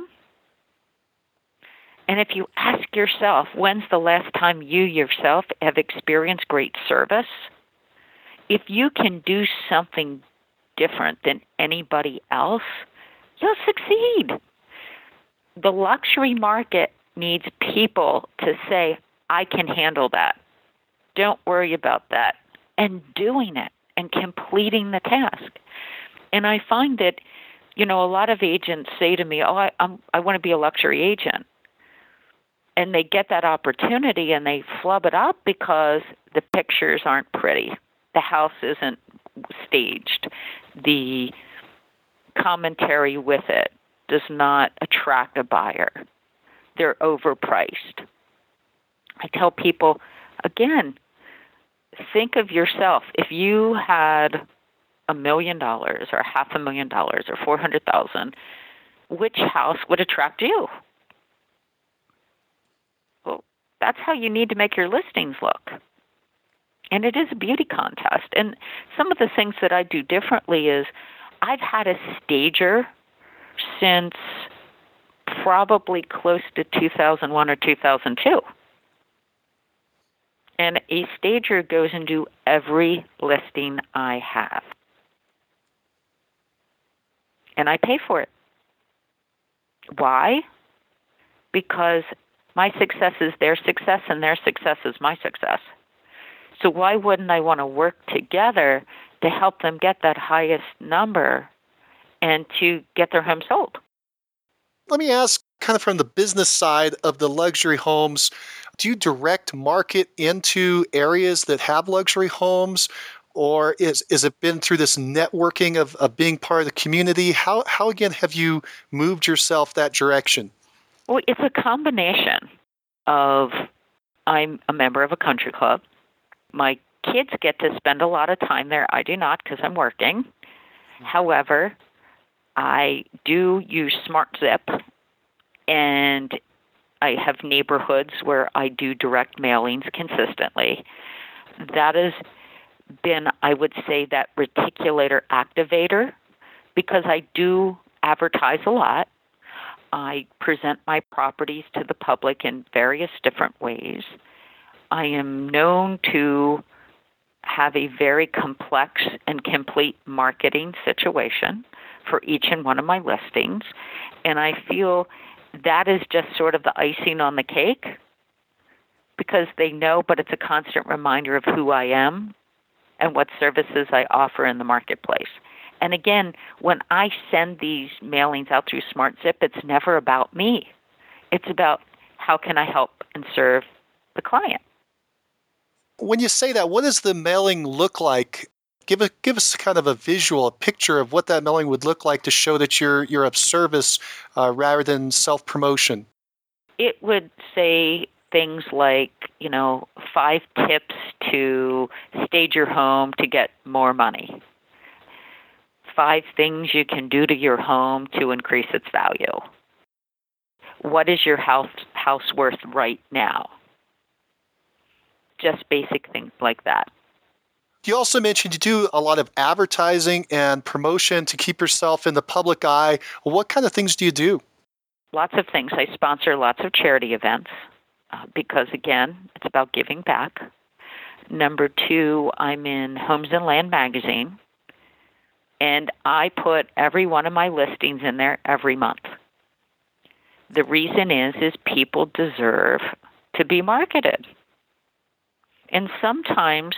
And if you ask yourself, when's the last time you yourself have experienced great service? If you can do something different than anybody else, you'll succeed. The luxury market needs people to say, I can handle that. Don't worry about that. And doing it and completing the task. And I find that, you know, a lot of agents say to me, oh, I, I'm, I want to be a luxury agent. And they get that opportunity and they flub it up because the pictures aren't pretty. The house isn't staged. The commentary with it does not attract a buyer. They're overpriced. I tell people, again, think of yourself. If you had a million dollars or half a million dollars or four hundred thousand, which house would attract you? Well, that's how you need to make your listings look. And it is a beauty contest. And some of the things that I do differently is I've had a stager since probably close to two thousand one or two thousand two. And a stager goes into every listing I have. And I pay for it. Why? Because my success is their success and their success is my success. So why wouldn't I want to work together to help them get that highest number and to get their home sold? Let me ask, kind of from the business side of the luxury homes, do you direct market into areas that have luxury homes? Or is is it been through this networking of, of being part of the community? How, how, again, have you moved yourself that direction? Well, it's a combination of I'm a member of a country club. My kids get to spend a lot of time there. I do not because I'm working. However, I do use SmartZip, and I have neighborhoods where I do direct mailings consistently. That has been, I would say, that reticulator activator because I do advertise a lot. I present my properties to the public in various different ways. I am known to have a very complex and complete marketing situation for each and one of my listings. And I feel that is just sort of the icing on the cake because they know, but it's a constant reminder of who I am and what services I offer in the marketplace. And again, when I send these mailings out through SmartZip, it's never about me. It's about how can I help and serve the client. When you say that, what does the mailing look like? Give a, give us kind of a visual, a picture of what that mailing would look like to show that you're you're of service uh, rather than self-promotion. It would say things like, you know, five tips to stage your home to get more money. Five things you can do to your home to increase its value. What is your house house worth right now? Just basic things like that. You also mentioned you do a lot of advertising and promotion to keep yourself in the public eye. What kind of things do you do? Lots of things. I sponsor lots of charity events uh, because, again, it's about giving back. Number two, I'm in Homes and Land magazine, and I put every one of my listings in there every month. The reason is, is people deserve to be marketed. And sometimes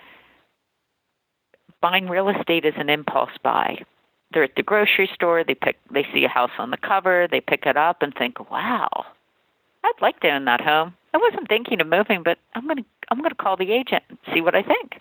buying real estate is an impulse buy. They're at the grocery store, they pick, they see a house on the cover, they pick it up and think, wow, I'd like to own that home. I wasn't thinking of moving, but I'm going to I'm going to call the agent and see what I think.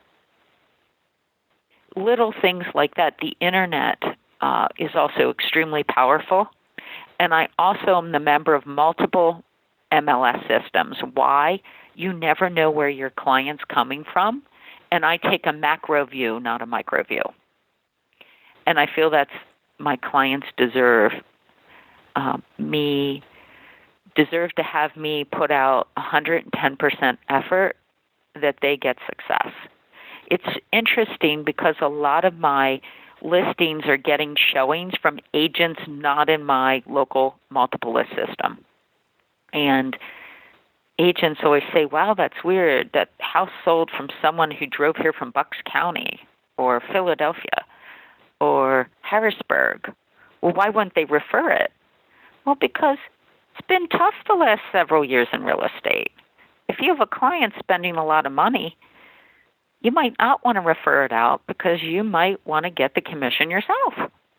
Little things like that. The internet uh, is also extremely powerful. And I also am the member of multiple M L S systems. Why? You never know where your client's coming from. And I take a macro view, not a micro view. And I feel that's my clients deserve uh, me, deserve to have me put out one hundred ten percent effort that they get success. It's interesting because a lot of my listings are getting showings from agents not in my local multiple list system. And agents always say, wow, that's weird. That house sold from someone who drove here from Bucks County or Philadelphia or Harrisburg. Well, why wouldn't they refer it? Well, because it's been tough the last several years in real estate. If you have a client spending a lot of money, you might not want to refer it out because you might want to get the commission yourself.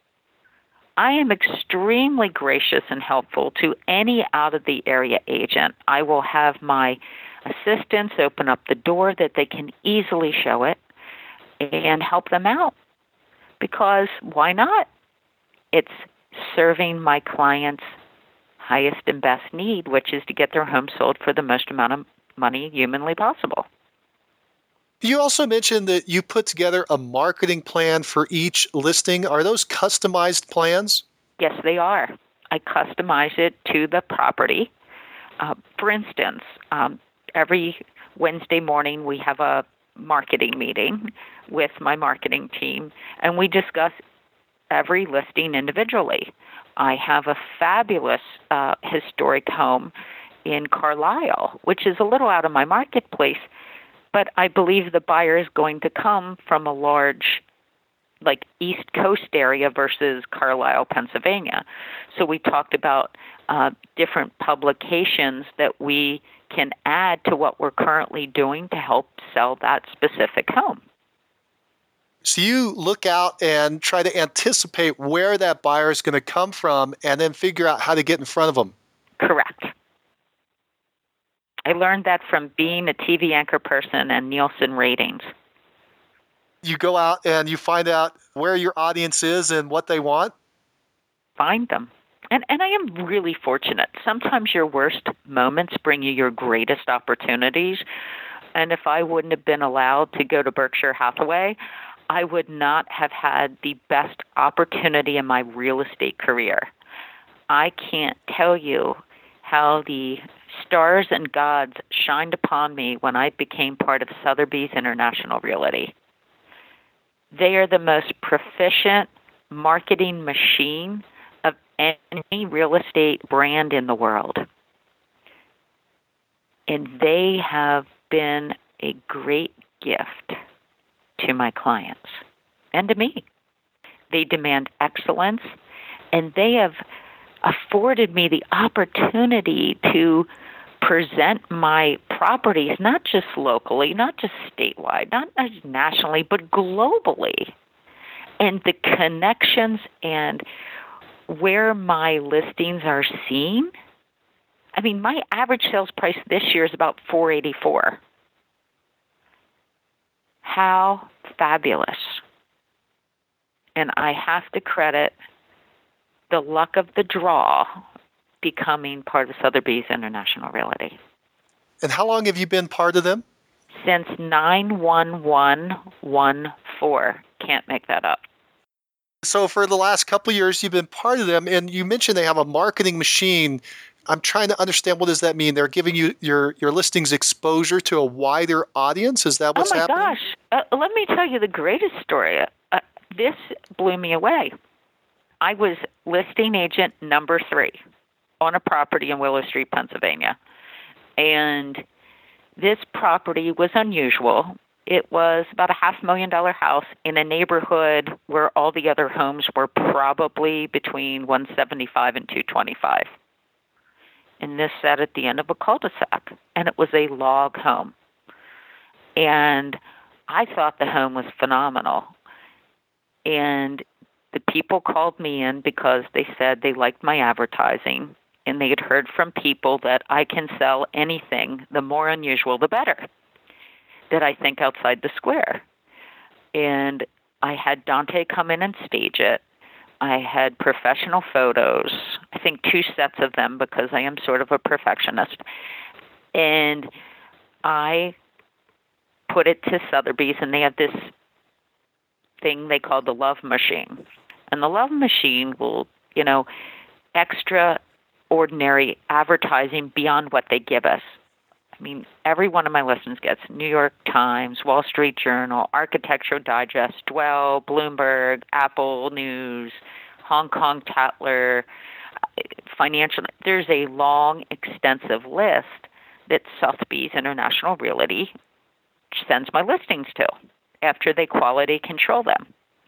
I am extremely gracious and helpful to any out-of-the-area agent. I will have my assistants open up the door that they can easily show it and help them out. Because why not? It's serving my clients' highest and best need, which is to get their home sold for the most amount of money humanly possible. You also mentioned that you put together a marketing plan for each listing. Are those customized plans? Yes, they are. I customize it to the property. Uh, for instance, um, every Wednesday morning we have a marketing meeting with my marketing team, and we discuss every listing individually. I have a fabulous uh, historic home in Carlisle, which is a little out of my marketplace, but I believe the buyer is going to come from a large, like, East Coast area versus Carlisle, Pennsylvania. So we talked about uh, different publications that we can add to what we're currently doing to help sell that specific home. So you look out and try to anticipate where that buyer is going to come from and then figure out how to get in front of them. Correct. I learned that from being a T V anchor person and Nielsen ratings. You go out and you find out where your audience is and what they want? Find them. And and I am really fortunate. Sometimes your worst moments bring you your greatest opportunities. And if I wouldn't have been allowed to go to Berkshire Hathaway, I would not have had the best opportunity in my real estate career. I can't tell you how the stars and gods shined upon me when I became part of Sotheby's International Realty. They are the most proficient marketing machine of any real estate brand in the world. And they have been a great gift to my clients and to me. They demand excellence, and they have afforded me the opportunity to present my properties, not just locally, not just statewide, not just nationally, but globally. And the connections and where my listings are seen. I mean, my average sales price this year is about four hundred eighty-four dollars. How fabulous. And I have to credit the luck of the draw becoming part of Sotheby's International Realty. And how long have you been part of them? Since nine one one one four. Can't make that up. So for the last couple of years, you've been part of them, and you mentioned they have a marketing machine. I'm trying to understand, what does that mean? They're giving you your, your listings exposure to a wider audience? Is that what's happening? Oh, my happening? gosh. Uh, let me tell you the greatest story. Uh, this blew me away. I was listing agent number three on a property in Willow Street, Pennsylvania. And this property was unusual. It was about a half million dollar house in a neighborhood where all the other homes were probably between one seventy-five and two twenty-five. And this sat at the end of a cul-de-sac, and it was a log home. And I thought the home was phenomenal. And the people called me in because they said they liked my advertising, and they had heard from people that I can sell anything, the more unusual, the better, that I think outside the square. And I had Dante come in and stage it. I had professional photos, I think two sets of them because I am sort of a perfectionist. And I put it to Sotheby's, and they have this thing they call the Love Machine. And the Love Machine will, you know, extraordinary advertising beyond what they give us. I mean, every one of my listings gets New York Times, Wall Street Journal, Architectural Digest, Dwell, Bloomberg, Apple News, Hong Kong Tatler, Financial. There's a long, extensive list that Sotheby's International Realty sends my listings to after they quality control them.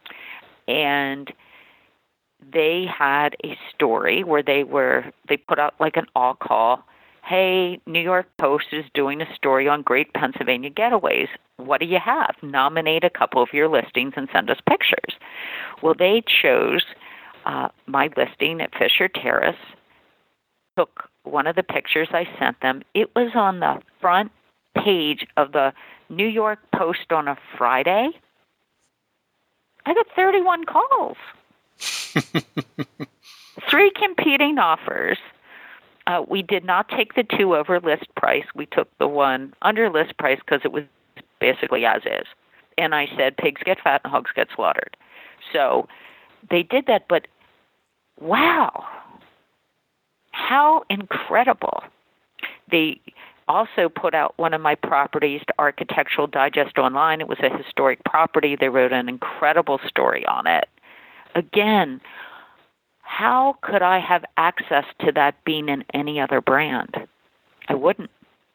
And they had a story where they were, they put out like an all call. Hey, New York Post is doing a story on great Pennsylvania getaways. What do you have? Nominate a couple of your listings and send us pictures. Well, they chose uh, my listing at Fisher Terrace, took one of the pictures I sent them. It was on the front page of the New York Post on a Friday. I got thirty-one calls. Three competing offers. Uh, we did not take the two over list price. We took the one under list price because it was basically as is. And I said, pigs get fat and hogs get slaughtered. So they did that, but wow, how incredible. They also put out one of my properties to Architectural Digest Online. It was a historic property. They wrote an incredible story on it. Again, how could I have access to that being in any other brand? I wouldn't.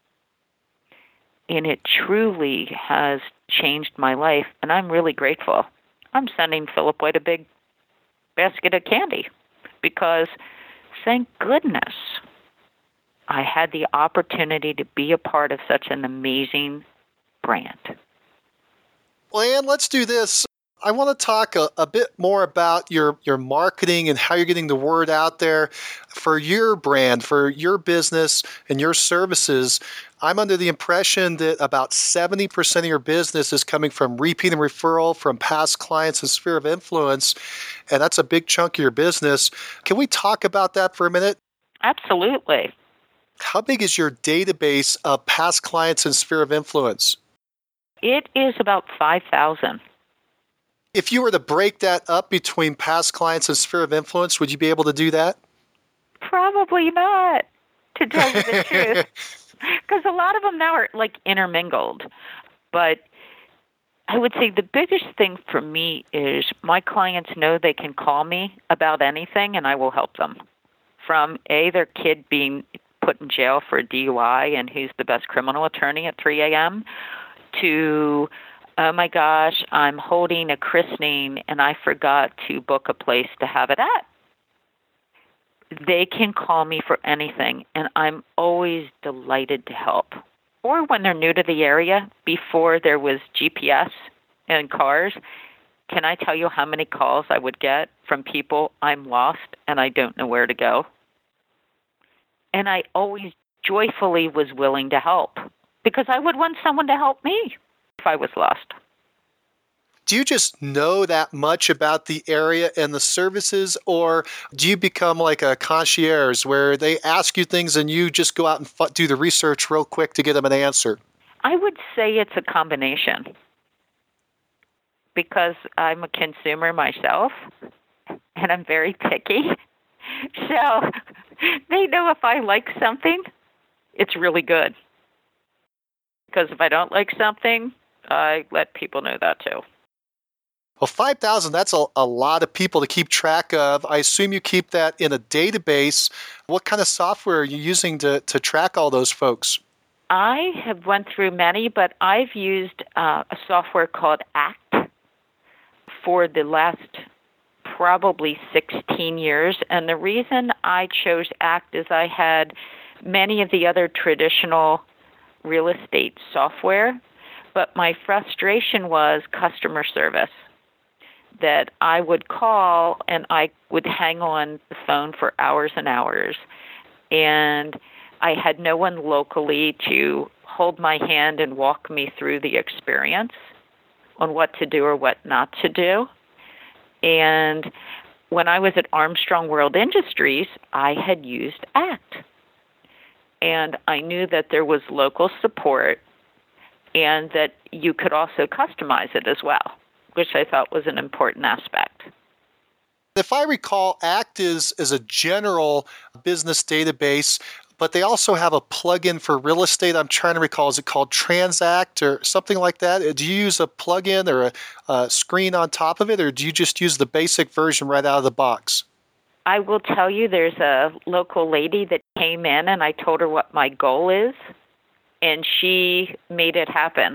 And it truly has changed my life, and I'm really grateful. I'm sending Philip White a big basket of candy because, thank goodness, I had the opportunity to be a part of such an amazing brand. Well, Ann, let's do this. I want to talk a, a bit more about your, your marketing and how you're getting the word out there for your brand, for your business and your services. I'm under the impression that about seventy percent of your business is coming from repeat and referral from past clients and sphere of influence, and that's a big chunk of your business. Can we talk about that for a minute? Absolutely. How big is your database of past clients and sphere of influence? It is about five thousand. If you were to break that up between past clients and sphere of influence, would you be able to do that? Probably not, to tell you the truth. Because a lot of them now are like intermingled. But I would say the biggest thing for me is my clients know they can call me about anything and I will help them. From A, their kid being put in jail for a D U I and who's the best criminal attorney at three a.m., to, oh my gosh, I'm holding a christening and I forgot to book a place to have it at. They can call me for anything, and I'm always delighted to help. Or when they're new to the area, before there was G P S and cars, can I tell you how many calls I would get from people, I'm lost and I don't know where to go? And I always joyfully was willing to help because I would want someone to help me if I was lost. Do you just know that much about the area and the services, or do you become like a concierge where they ask you things and you just go out and f- do the research real quick to get them an answer? I would say it's a combination because I'm a consumer myself and I'm very picky. So they know if I like something, it's really good. Because if I don't like something, I let people know that too. Well, five thousand, that's a, a lot of people to keep track of. I assume you keep that in a database. What kind of software are you using to, to track all those folks? I have went through many, but I've used uh, a software called ACT for the last probably sixteen years. And the reason I chose ACT is I had many of the other traditional real estate software, but my frustration was customer service. That I would call and I would hang on the phone for hours and hours. And I had no one locally to hold my hand and walk me through the experience on what to do or what not to do. And when I was at Armstrong World Industries, I had used ACT. And I knew that there was local support and that you could also customize it as well, which I thought was an important aspect. If I recall, ACT is, is a general business database, but they also have a plugin for real estate. I'm trying to recall, is it called Transact or something like that? Do you use a plugin or a, a screen on top of it, or do you just use the basic version right out of the box? I will tell you there's a local lady that came in and I told her what my goal is, and she made it happen.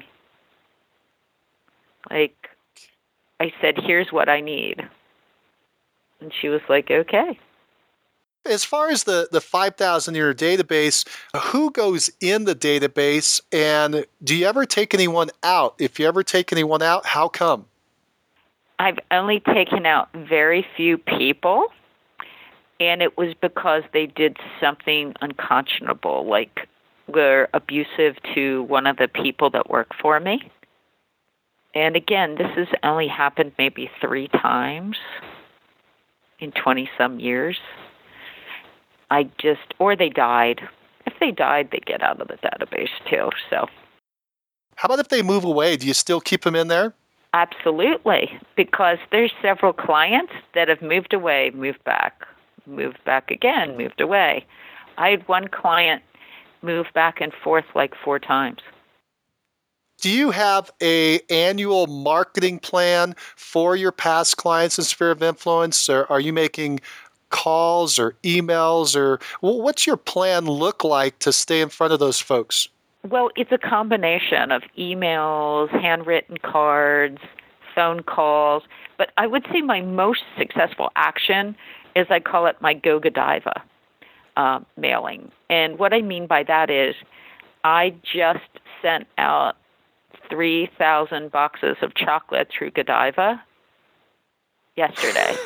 Like, I said, here's what I need. And she was like, okay. As far as the, the five thousand in your database, who goes in the database, and do you ever take anyone out? If you ever take anyone out, how come? I've only taken out very few people, and it was because they did something unconscionable, like were abusive to one of the people that work for me. And again, this has only happened maybe three times in twenty-some years. I just, or they died. If they died, they get out of the database too. So, how about if they move away? Do you still keep them in there? Absolutely, because there's several clients that have moved away, moved back, moved back again, moved away. I had one client move back and forth like four times. Do you have a annual marketing plan for your past clients in Sphere of Influence, or are you making calls or emails, or what's your plan look like to stay in front of those folks? Well, it's a combination of emails, handwritten cards, phone calls, but I would say my most successful action is I call it my Go Godiva uh, mailing. And what I mean by that is I just sent out three thousand boxes of chocolate through Godiva yesterday.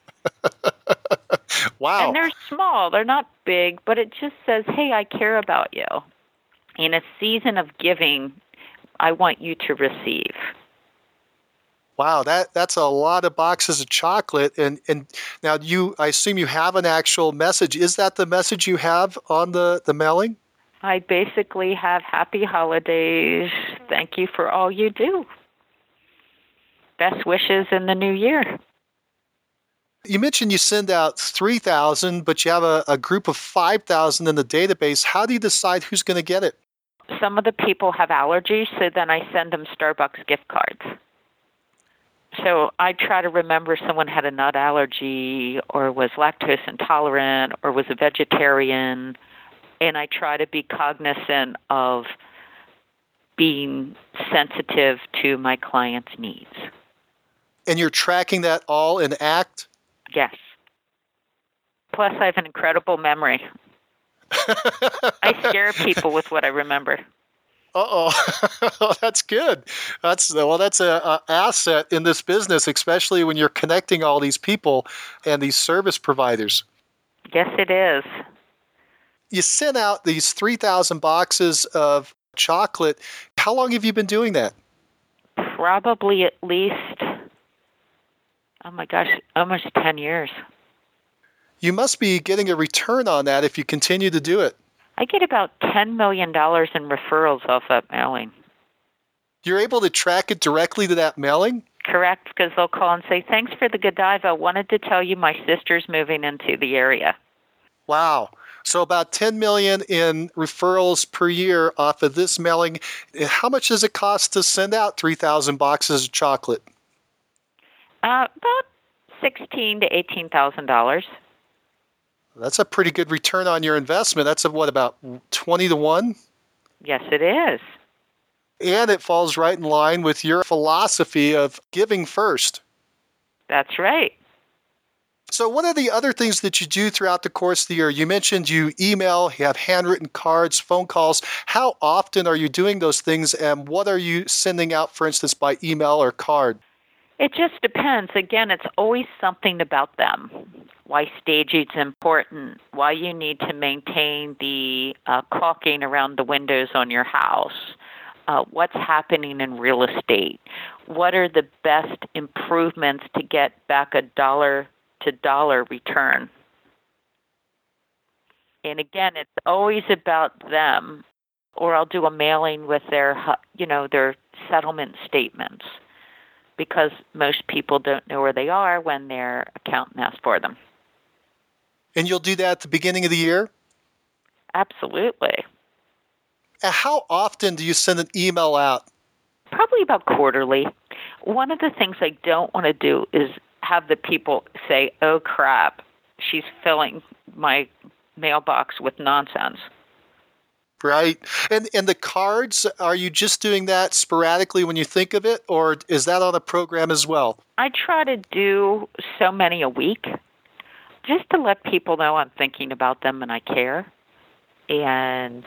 Wow. And they're small. They're not big, but it just says, hey, I care about you. In a season of giving, I want you to receive. Wow, that, that's a lot of boxes of chocolate. And, and now you, I assume you have an actual message. Is that the message you have on the, the mailing? I basically have happy holidays. Thank you for all you do. Best wishes in the new year. You mentioned you send out three thousand, but you have a, a group of five thousand in the database. How do you decide who's going to get it? some of the people have allergies, so then I send them Starbucks gift cards. So I try to remember someone had a nut allergy or was lactose intolerant or was a vegetarian, and I try to be cognizant of being sensitive to my clients' needs. And you're tracking that all in ACT? Yes. Plus, I have an incredible memory. I scare people with what I remember. Uh-oh. That's good. That's well, that's a, a asset in this business, especially when you're connecting all these people and these service providers. Yes, it is. You sent out these three thousand boxes of chocolate. How long have you been doing that? Probably at least, oh my gosh, almost ten years. You must be getting a return on that if you continue to do it. I get about ten million dollars in referrals off that mailing. You're able to track it directly to that mailing? Correct, because they'll call and say, thanks for the Godiva. Wanted to tell you my sister's moving into the area. Wow. So about ten million dollars in referrals per year off of this mailing. How much does it cost to send out three thousand boxes of chocolate? Uh, about sixteen thousand to eighteen thousand dollars. That's a pretty good return on your investment. That's, a, what, about twenty to one? Yes, it is. And it falls right in line with your philosophy of giving first. That's right. So what are the other things that you do throughout the course of the year? You mentioned you email, you have handwritten cards, phone calls. How often are you doing those things, and what are you sending out, for instance, by email or card? It just depends. Again, it's always something about them. Why staging's important, why you need to maintain the uh, caulking around the windows on your house, uh, what's happening in real estate, what are the best improvements to get back a dollar to dollar return. And again, it's always about them, or I'll do a mailing with their, you know, their settlement statements, because most people don't know where they are when their accountant asks for them. And you'll do that at the beginning of the year? Absolutely. And how often do you send an email out? Probably about quarterly. One of the things I don't want to do is have the people say, oh, crap, she's filling my mailbox with nonsense. Right. And and the cards, are you just doing that sporadically when you think of it, or is that on a program as well? I try to do so many a week just to let people know I'm thinking about them and I care, and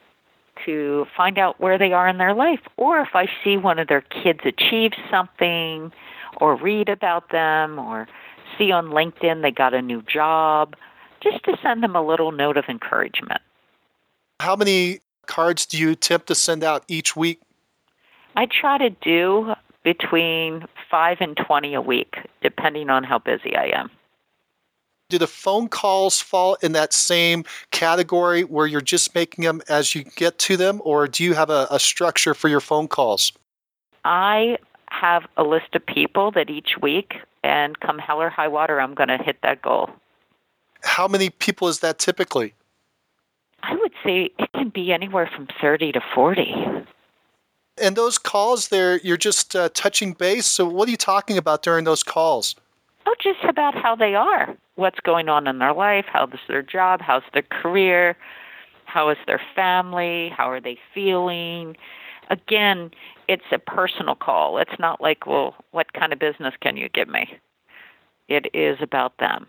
to find out where they are in their life. Or if I see one of their kids achieve something, or read about them, or see on LinkedIn they got a new job, just to send them a little note of encouragement. How many cards do you attempt to send out each week? I try to do between five and twenty a week, depending on how busy I am. Do the phone calls fall in that same category where you're just making them as you get to them, or do you have a, a structure for your phone calls? I have a list of people that each week, and come hell or high water, I'm going to hit that goal. How many people is that typically? I would say it can be anywhere from thirty to forty. And those calls there, you're just uh, touching base. So what are you talking about during those calls? Oh, just about how they are. What's going on in their life? How's their job? How's their career? How is their family? How are they feeling? Again, it's a personal call. It's not like, well, what kind of business can you give me? It is about them.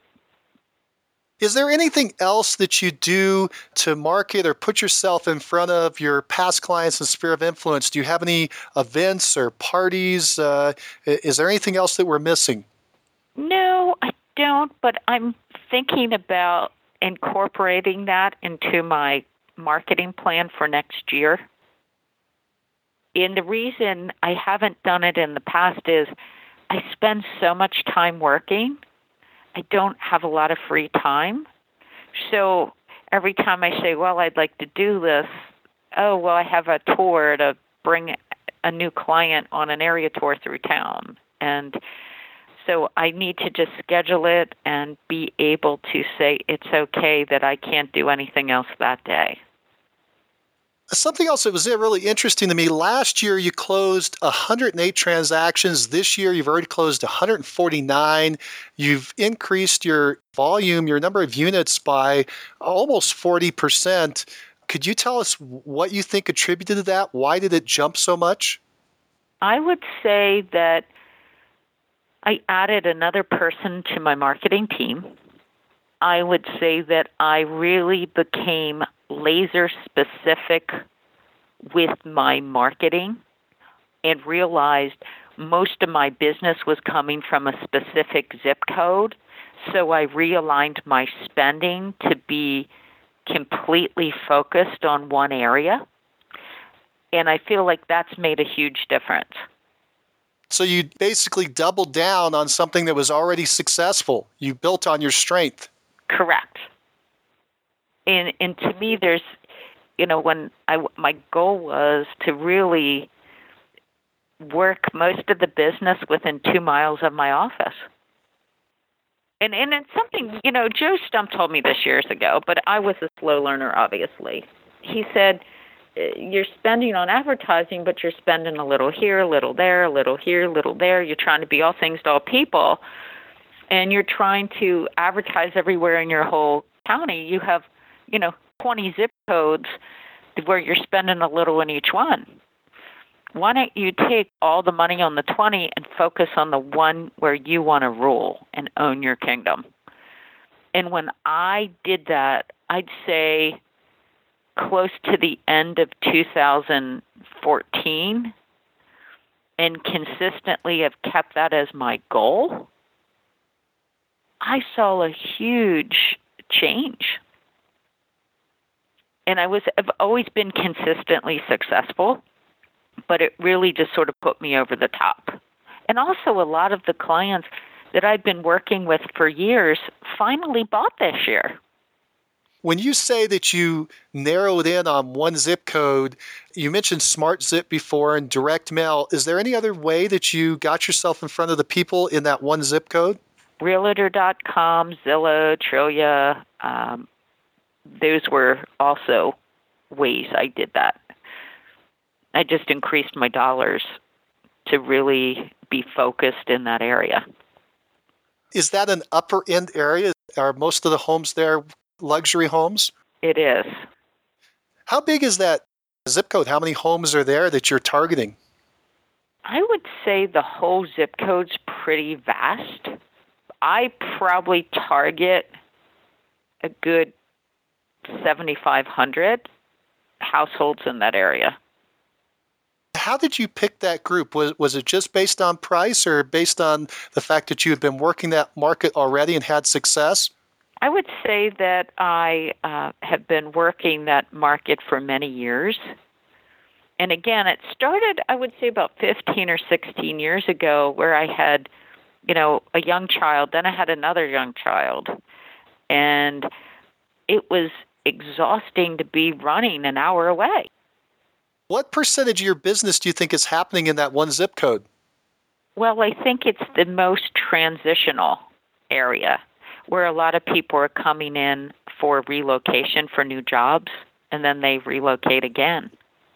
Is there anything else that you do to market or put yourself in front of your past clients in sphere of influence? Do you have any events or parties? Uh, is there anything else that we're missing? No, I don't, but I'm thinking about incorporating that into my marketing plan for next year. And the reason I haven't done it in the past is I spend so much time working. I don't have a lot of free time. So every time I say, well, I'd like to do this, oh, well, I have a tour to bring a new client on an area tour through town. And so I need to just schedule it and be able to say it's okay that I can't do anything else that day. Something else that was really interesting to me, last year you closed one hundred eight transactions. This year you've already closed one hundred forty-nine. You've increased your volume, your number of units by almost forty percent. Could you tell us what you think attributed to that? Why did it jump so much? I would say that I added another person to my marketing team. I would say that I really became laser specific with my marketing and realized most of my business was coming from a specific zip code. So I realigned my spending to be completely focused on one area. And I feel like that's made a huge difference. So you basically doubled down on something that was already successful. You built on your strength. Correct. And and to me, there's, you know, when I my goal was to really work most of the business within two miles of my office. And and it's something, you know, Joe Stump told me this years ago, but I was a slow learner, obviously. He said, you're spending on advertising, but you're spending a little here, a little there, a little here, a little there. You're trying to be all things to all people, and you're trying to advertise everywhere in your whole county. You have, you know, twenty zip codes where you're spending a little in each one. Why don't you take all the money on the twenty and focus on the one where you want to rule and own your kingdom? And when I did that, I'd say close to the end of two thousand fourteen, and consistently have kept that as my goal, I saw a huge change. And I was, I've always been consistently successful, but it really just sort of put me over the top. And also a lot of the clients that I've been working with for years finally bought this year. When you say that you narrowed in on one zip code, you mentioned SmartZip before and direct mail. Is there any other way that you got yourself in front of the people in that one zip code? Realtor dot com, Zillow, Trillia, um, those were also ways I did that. I just increased my dollars to really be focused in that area. Is that an upper end area? Are most of the homes there luxury homes? It is. How big is that zip code? How many homes are there that you're targeting? I would say the whole zip code's pretty vast. I probably target a good seventy-five hundred households in that area. How did you pick that group? Was was it just based on price or based on the fact that you had been working that market already and had success? I would say that I uh, have been working that market for many years. And again, it started, I would say, about fifteen or sixteen years ago, where I had, you know, a young child, then I had another young child. And it was exhausting to be running an hour away. What percentage of your business do you think is happening in that one zip code? Well, I think it's the most transitional area where a lot of people are coming in for relocation for new jobs, and then they relocate again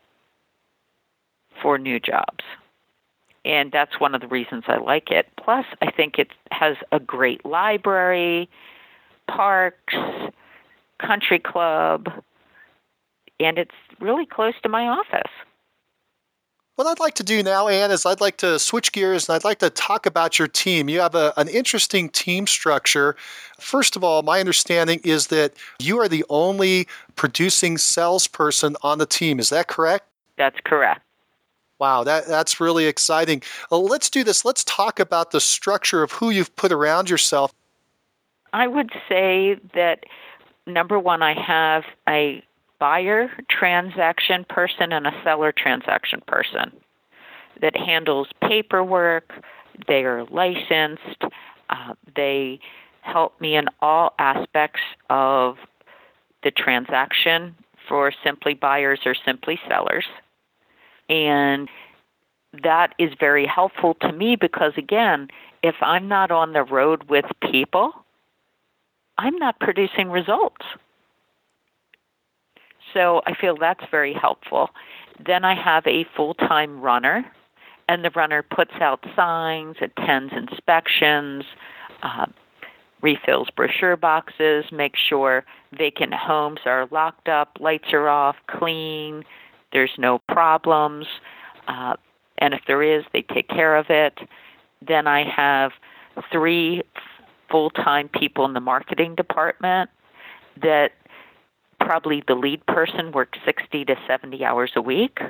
for new jobs. And that's one of the reasons I like it. Plus, I think it has a great library, parks, country club, and it's really close to my office. What I'd like to do now, Ann, is I'd like to switch gears and I'd like to talk about your team. You have a, an interesting team structure. First of all, my understanding is that you are the only producing salesperson on the team. Is that correct? That's correct. Wow, that, that's really exciting. Well, let's do this. Let's talk about the structure of who you've put around yourself. I would say that, number one, I have a buyer transaction person and a seller transaction person that handles paperwork. They are licensed. Uh, they help me in all aspects of the transaction for Simply Buyers or Simply Sellers. And that is very helpful to me because, again, if I'm not on the road with people, I'm not producing results. So I feel that's very helpful. Then I have a full-time runner, and the runner puts out signs, attends inspections, uh, refills brochure boxes, makes sure vacant homes are locked up, lights are off, clean, there's no problems, uh, and if there is, they take care of it. Then I have three full-time people in the marketing department that probably the lead person works sixty to seventy hours a week,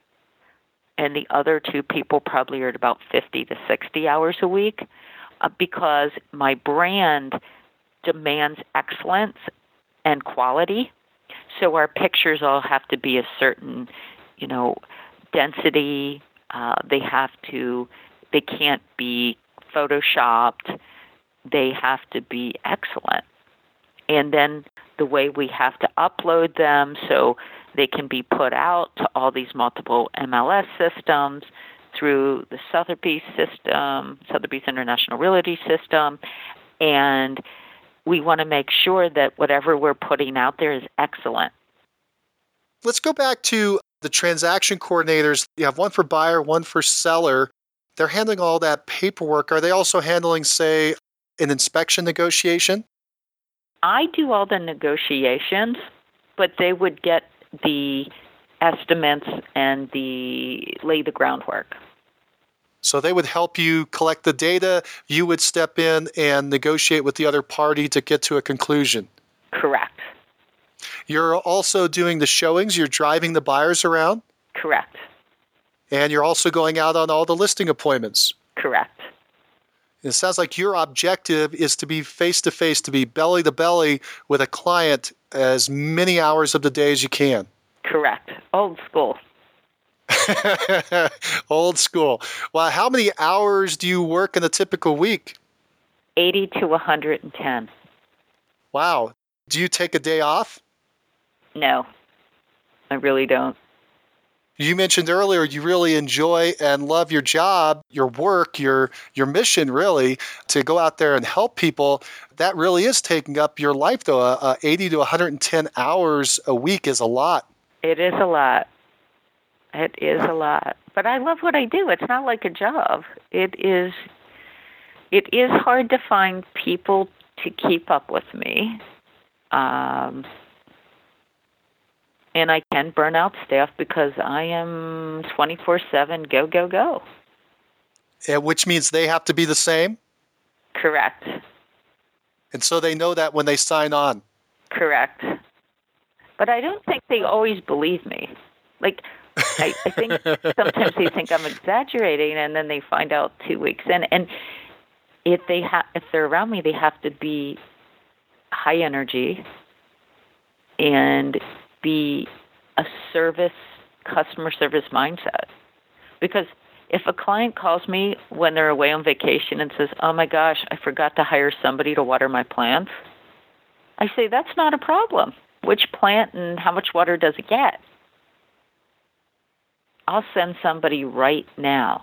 and the other two people probably are at about fifty to sixty hours a week, uh, because my brand demands excellence and quality. So our pictures all have to be a certain, you know, density. Uh, they have to, they can't be photoshopped. They have to be excellent. And then the way we have to upload them so they can be put out to all these multiple M L S systems through the Sotheby's system, Sotheby's International Realty system, and we want to make sure that whatever we're putting out there is excellent. Let's go back to the transaction coordinators. You have one for buyer, one for seller. They're handling all that paperwork. Are they also handling, say, an inspection negotiation? I do all the negotiations, but they would get the estimates and the lay the groundwork. So they would help you collect the data. You would step in and negotiate with the other party to get to a conclusion. Correct. You're also doing the showings. You're driving the buyers around. Correct. And you're also going out on all the listing appointments. Correct. It sounds like your objective is to be face-to-face, to be belly-to-belly with a client as many hours of the day as you can. Correct. Old school. Old school. Well, how many hours do you work in a typical week? eighty to one hundred ten. Wow. Do you take a day off? No, I really don't. You mentioned earlier you really enjoy and love your job, your work, your your mission, really, to go out there and help people. That really is taking up your life, though. Uh, uh, eighty to one hundred ten hours a week is a lot. It is a lot. It is a lot. But I love what I do. It's not like a job. It is, it is hard to find people to keep up with me. Um, and I can burn out staff because I am twenty-four seven, go, go, go. And which means they have to be the same? Correct. And so they know that when they sign on? Correct. But I don't think they always believe me. Like, I, I think sometimes they think I'm exaggerating, and then they find out two weeks in. And if they ha- if they're around me, they have to be high energy and be a service, customer service mindset. Because if a client calls me when they're away on vacation and says, oh my gosh, I forgot to hire somebody to water my plants, I say, that's not a problem. Which plant and how much water does it get? I'll send somebody right now.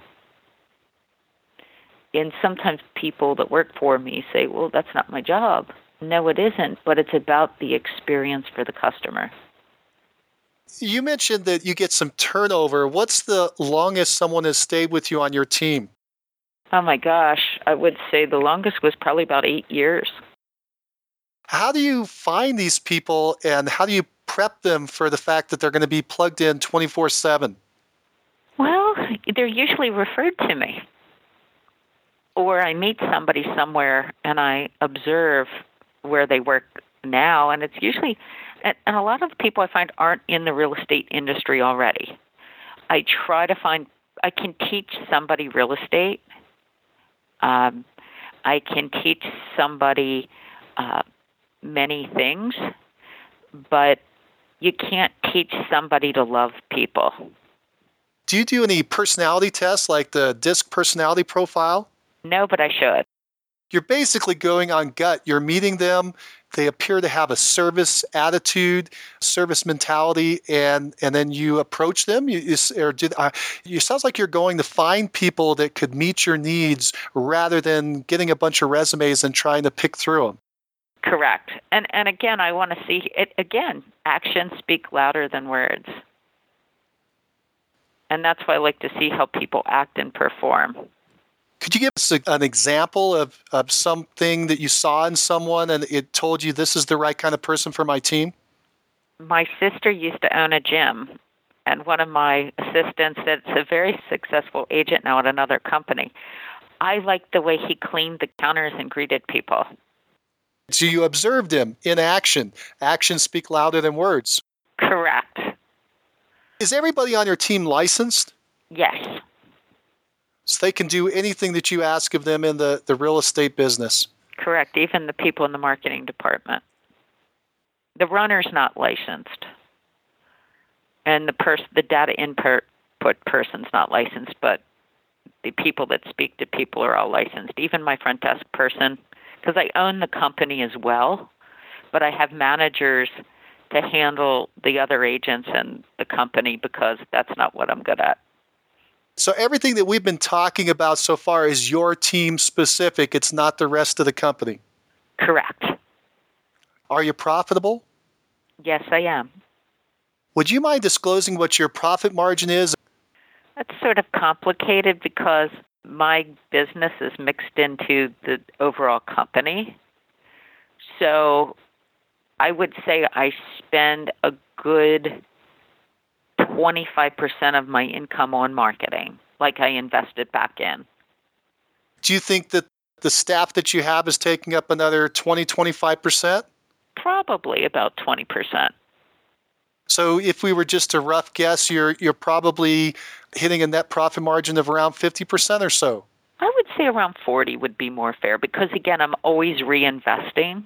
And sometimes people that work for me say, well, that's not my job. No, it isn't, but it's about the experience for the customer. You mentioned that you get some turnover. What's the longest someone has stayed with you on your team? Oh my gosh, I would say the longest was probably about eight years. How do you find these people, and how do you prep them for the fact that they're going to be plugged in twenty-four seven? Well, they're usually referred to me. Or I meet somebody somewhere and I observe where they work now, and it's usually, and a lot of people I find aren't in the real estate industry already. I try to find, I can teach somebody real estate. Um, I can teach somebody uh, many things, but you can't teach somebody to love people. Do you do any personality tests like the DISC personality profile? No, but I should. You're basically going on gut. You're meeting them. They appear to have a service attitude, service mentality, and and then you approach them. You, you, or did, uh, it sounds like you're going to find people that could meet your needs rather than getting a bunch of resumes and trying to pick through them. Correct. And and again, I want to see it again. Actions speak louder than words. And that's why I like to see how people act and perform. Could you give us a, an example of, of something that you saw in someone and it told you this is the right kind of person for my team? My sister used to own a gym, and one of my assistants that's a very successful agent now at another company, I liked the way he cleaned the counters and greeted people. So you observed him in action. Actions speak louder than words. Correct. Is everybody on your team licensed? Yes. So they can do anything that you ask of them in the, the real estate business? Correct. Even the people in the marketing department. The runner's not licensed. And the pers- the data input person's not licensed, but the people that speak to people are all licensed. Even my front desk person, because I own the company as well, but I have managers to handle the other agents and the company because that's not what I'm good at. So everything that we've been talking about so far is your team specific. It's not the rest of the company. Correct. Are you profitable? Yes, I am. Would you mind disclosing what your profit margin is? That's sort of complicated because my business is mixed into the overall company. So I would say I spend a good twenty-five percent of my income on marketing, like I invested back in. Do you think that the staff that you have is taking up another twenty, twenty-five percent? Probably about twenty percent. So if we were just a rough guess, you're you're probably hitting a net profit margin of around fifty percent or so. I would say around forty would be more fair because, again, I'm always reinvesting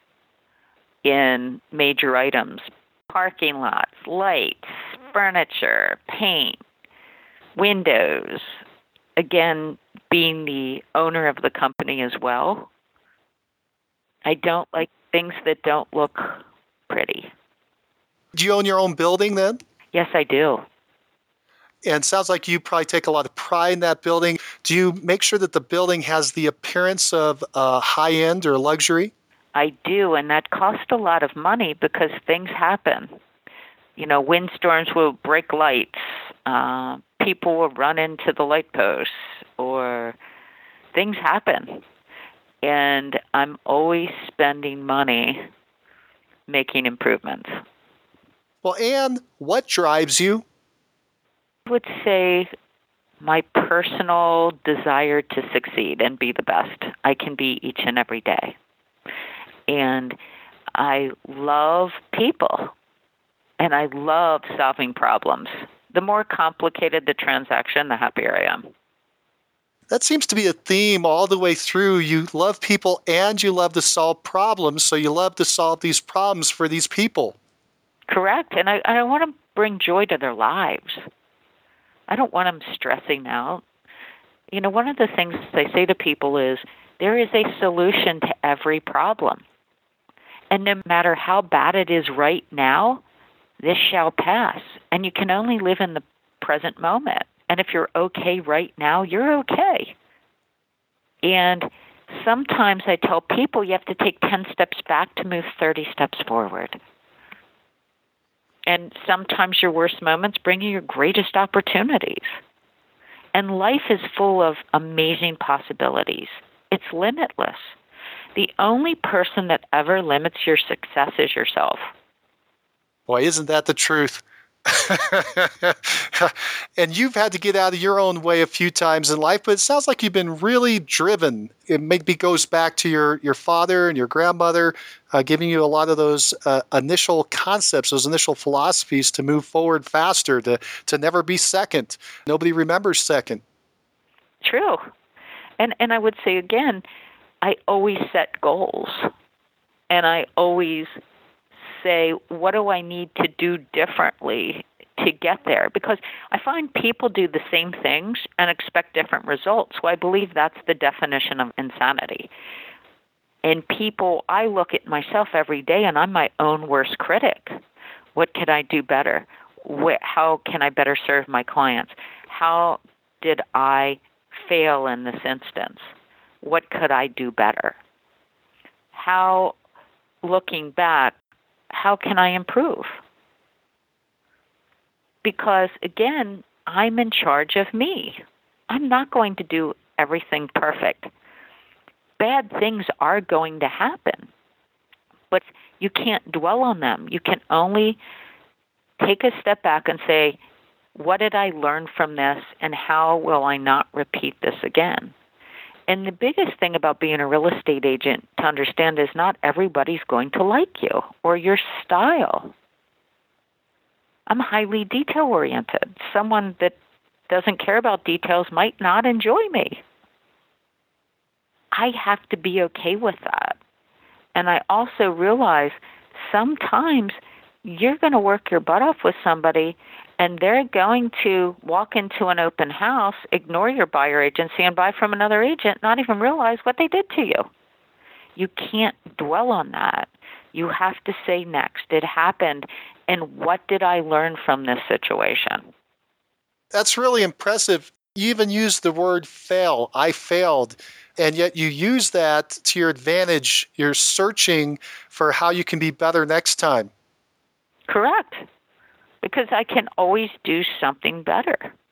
in major items, parking lots, lights, furniture, paint, windows. Again, being the owner of the company as well, I don't like things that don't look pretty. Do you own your own building then? Yes, I do. And it sounds like you probably take a lot of pride in that building. Do you make sure that the building has the appearance of uh, high-end or luxury? I do, and that costs a lot of money because things happen. You know, windstorms will break lights. Uh, people will run into the light posts, or things happen. And I'm always spending money making improvements. Well, Anne, what drives you? I would say my personal desire to succeed and be the best I can be each and every day. And I love people, and I love solving problems. The more complicated the transaction, the happier I am. That seems to be a theme all the way through. You love people and you love to solve problems, so you love to solve these problems for these people. Correct. And I, I want to bring joy to their lives. I don't want them stressing out. You know, one of the things I say to people is there is a solution to every problem. And no matter how bad it is right now, this shall pass. And you can only live in the present moment. And if you're okay right now, you're okay. And sometimes I tell people you have to take ten steps back to move thirty steps forward. And sometimes your worst moments bring you your greatest opportunities. And life is full of amazing possibilities. It's limitless. The only person that ever limits your success is yourself. Boy, isn't that the truth? And you've had to get out of your own way a few times in life, but it sounds like you've been really driven. It maybe goes back to your, your father and your grandmother uh, giving you a lot of those uh, initial concepts, those initial philosophies to move forward faster, to, to never be second. Nobody remembers second. True. And and I would say again, I always set goals. And I always say, what do I need to do differently to get there? Because I find people do the same things and expect different results. So I believe that's the definition of insanity. And people, I look at myself every day and I'm my own worst critic. What could I do better? How can I better serve my clients? How did I fail in this instance? What could I do better? How looking back, how can I improve? Because, again, I'm in charge of me. I'm not going to do everything perfect. Bad things are going to happen, but you can't dwell on them. You can only take a step back and say, what did I learn from this, and how will I not repeat this again? And the biggest thing about being a real estate agent to understand is not everybody's going to like you or your style. I'm highly detail-oriented. Someone that doesn't care about details might not enjoy me. I have to be okay with that. And I also realize sometimes you're going to work your butt off with somebody, and they're going to walk into an open house, ignore your buyer agency, and buy from another agent, not even realize what they did to you. You can't dwell on that. You have to say next, it happened, and what did I learn from this situation? That's really impressive. You even used the word fail. I failed. And yet you use that to your advantage. You're searching for how you can be better next time. Correct. Because I can always do something better.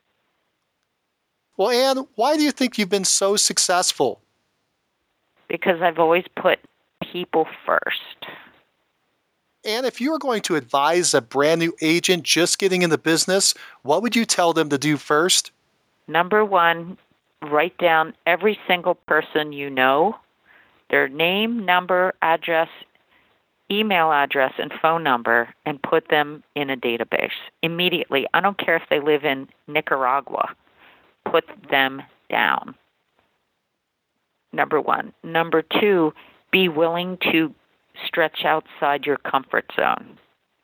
Well, Ann, why do you think you've been so successful? Because I've always put people first. And if you were going to advise a brand new agent just getting in the business, what would you tell them to do first? Number one, write down every single person you know, their name, number, address, email address, and phone number, and put them in a database immediately. I don't care if they live in Nicaragua. Put them down. Number one. Number two, be willing to stretch outside your comfort zone.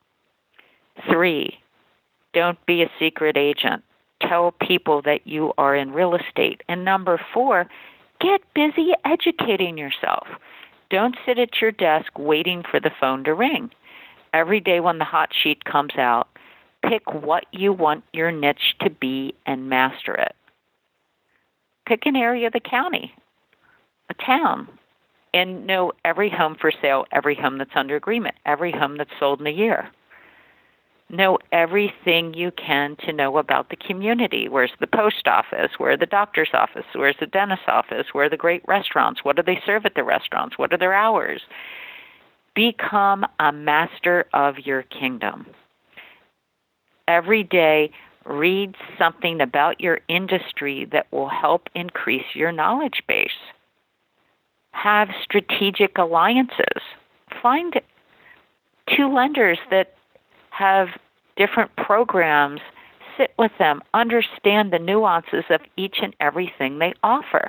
Three, don't be a secret agent. Tell people that you are in real estate. And number four, get busy educating yourself. Don't sit at your desk waiting for the phone to ring. Every day when the hot sheet comes out, pick what you want your niche to be and master it. Pick an area of the county, a town, and know every home for sale, every home that's under agreement, every home that's sold in a year. Know everything you can to know about the community. Where's the post office? Where are the doctor's office? Where's the dentist's office? Where are the great restaurants? What do they serve at the restaurants? What are their hours? Become a master of your kingdom. Every day, read something about your industry that will help increase your knowledge base. Have strategic alliances. Find two lenders that have different programs. Sit with them. Understand the nuances of each and everything they offer.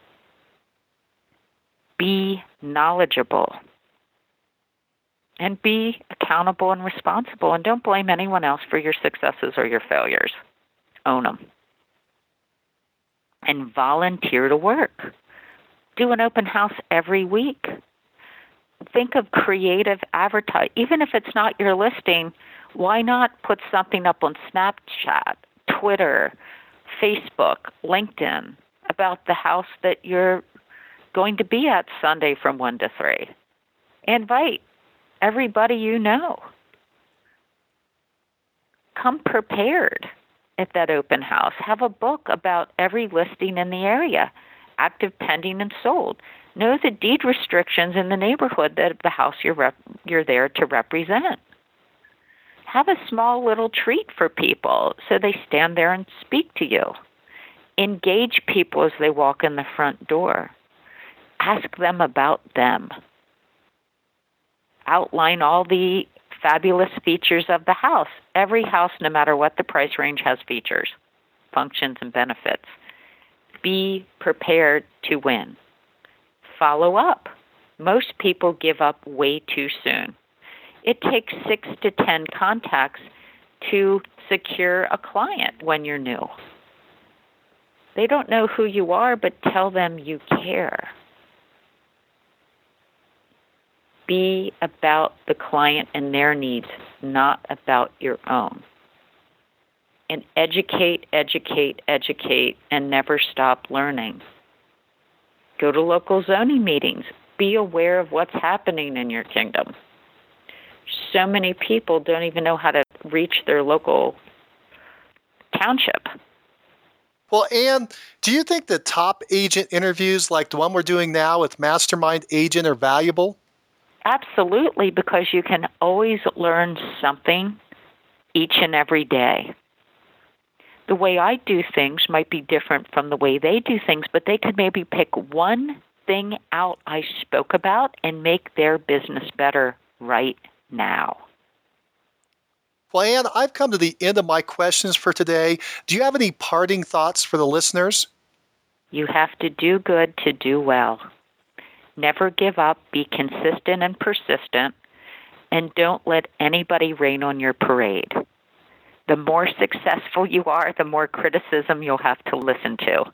Be knowledgeable. And be accountable and responsible. And don't blame anyone else for your successes or your failures. Own them. And volunteer to work. Do an open house every week. Think of creative advertising. Even if it's not your listing, why not put something up on Snapchat, Twitter, Facebook, LinkedIn about the house that you're going to be at Sunday from one to three? Invite everybody you know. Come prepared at that open house. Have a book about every listing in the area, active, pending, and sold. Know the deed restrictions in the neighborhood that the house you're rep- you're there to represent. Have a small little treat for people so they stand there and speak to you. Engage people as they walk in the front door. Ask them about them. Outline all the fabulous features of the house. Every house, no matter what the price range, has features, functions, and benefits. Be prepared to win. Follow up. Most people give up way too soon. It takes six to ten contacts to secure a client when you're new. They don't know who you are, but tell them you care. Be about the client and their needs, not about your own. And educate, educate, educate, and never stop learning. Go to local zoning meetings. be aware of what's happening in your kingdom. So many people don't even know how to reach their local township. Well, Anne, do you think that top agent interviews like the one we're doing now with Mastermind Agent are valuable? Absolutely, because you can always learn something each and every day. The way I do things might be different from the way they do things, but they could maybe pick one thing out I spoke about and make their business better right now. Well, Anne, I've come to the end of my questions for today. Do you have any parting thoughts for the listeners? You have to do good to do well. Never give up, be consistent and persistent, and don't let anybody rain on your parade. The more successful you are, the more criticism you'll have to listen to.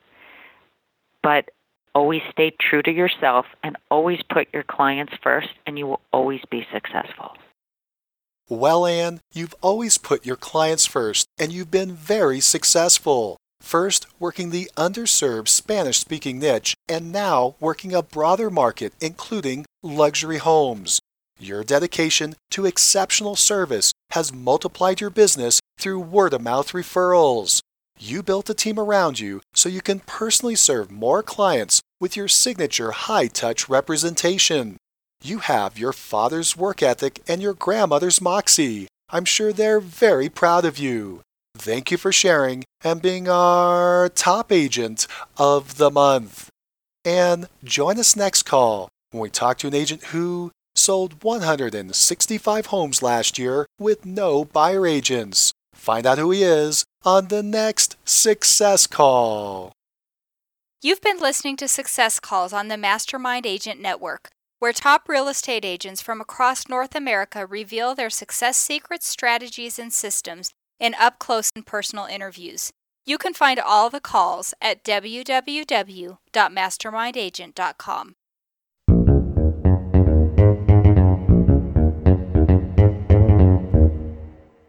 But always stay true to yourself and always put your clients first, and you will always be successful. Well, Anne, you've always put your clients first, and you've been very successful. First, working the underserved Spanish-speaking niche, and now working a broader market, including luxury homes. Your dedication to exceptional service has multiplied your business through word-of-mouth referrals. You built a team around you so you can personally serve more clients with your signature high-touch representation. You have your father's work ethic and your grandmother's moxie. I'm sure they're very proud of you. Thank you for sharing and being our top agent of the month. And join us next call when we talk to an agent who sold one hundred sixty-five homes last year with no buyer agents. Find out who he is on the next Success Call. You've been listening to Success Calls on the Mastermind Agent Network, where top real estate agents from across North America reveal their success secrets, strategies, and systems in up-close and personal interviews. You can find all the calls at w w w dot mastermind agent dot com.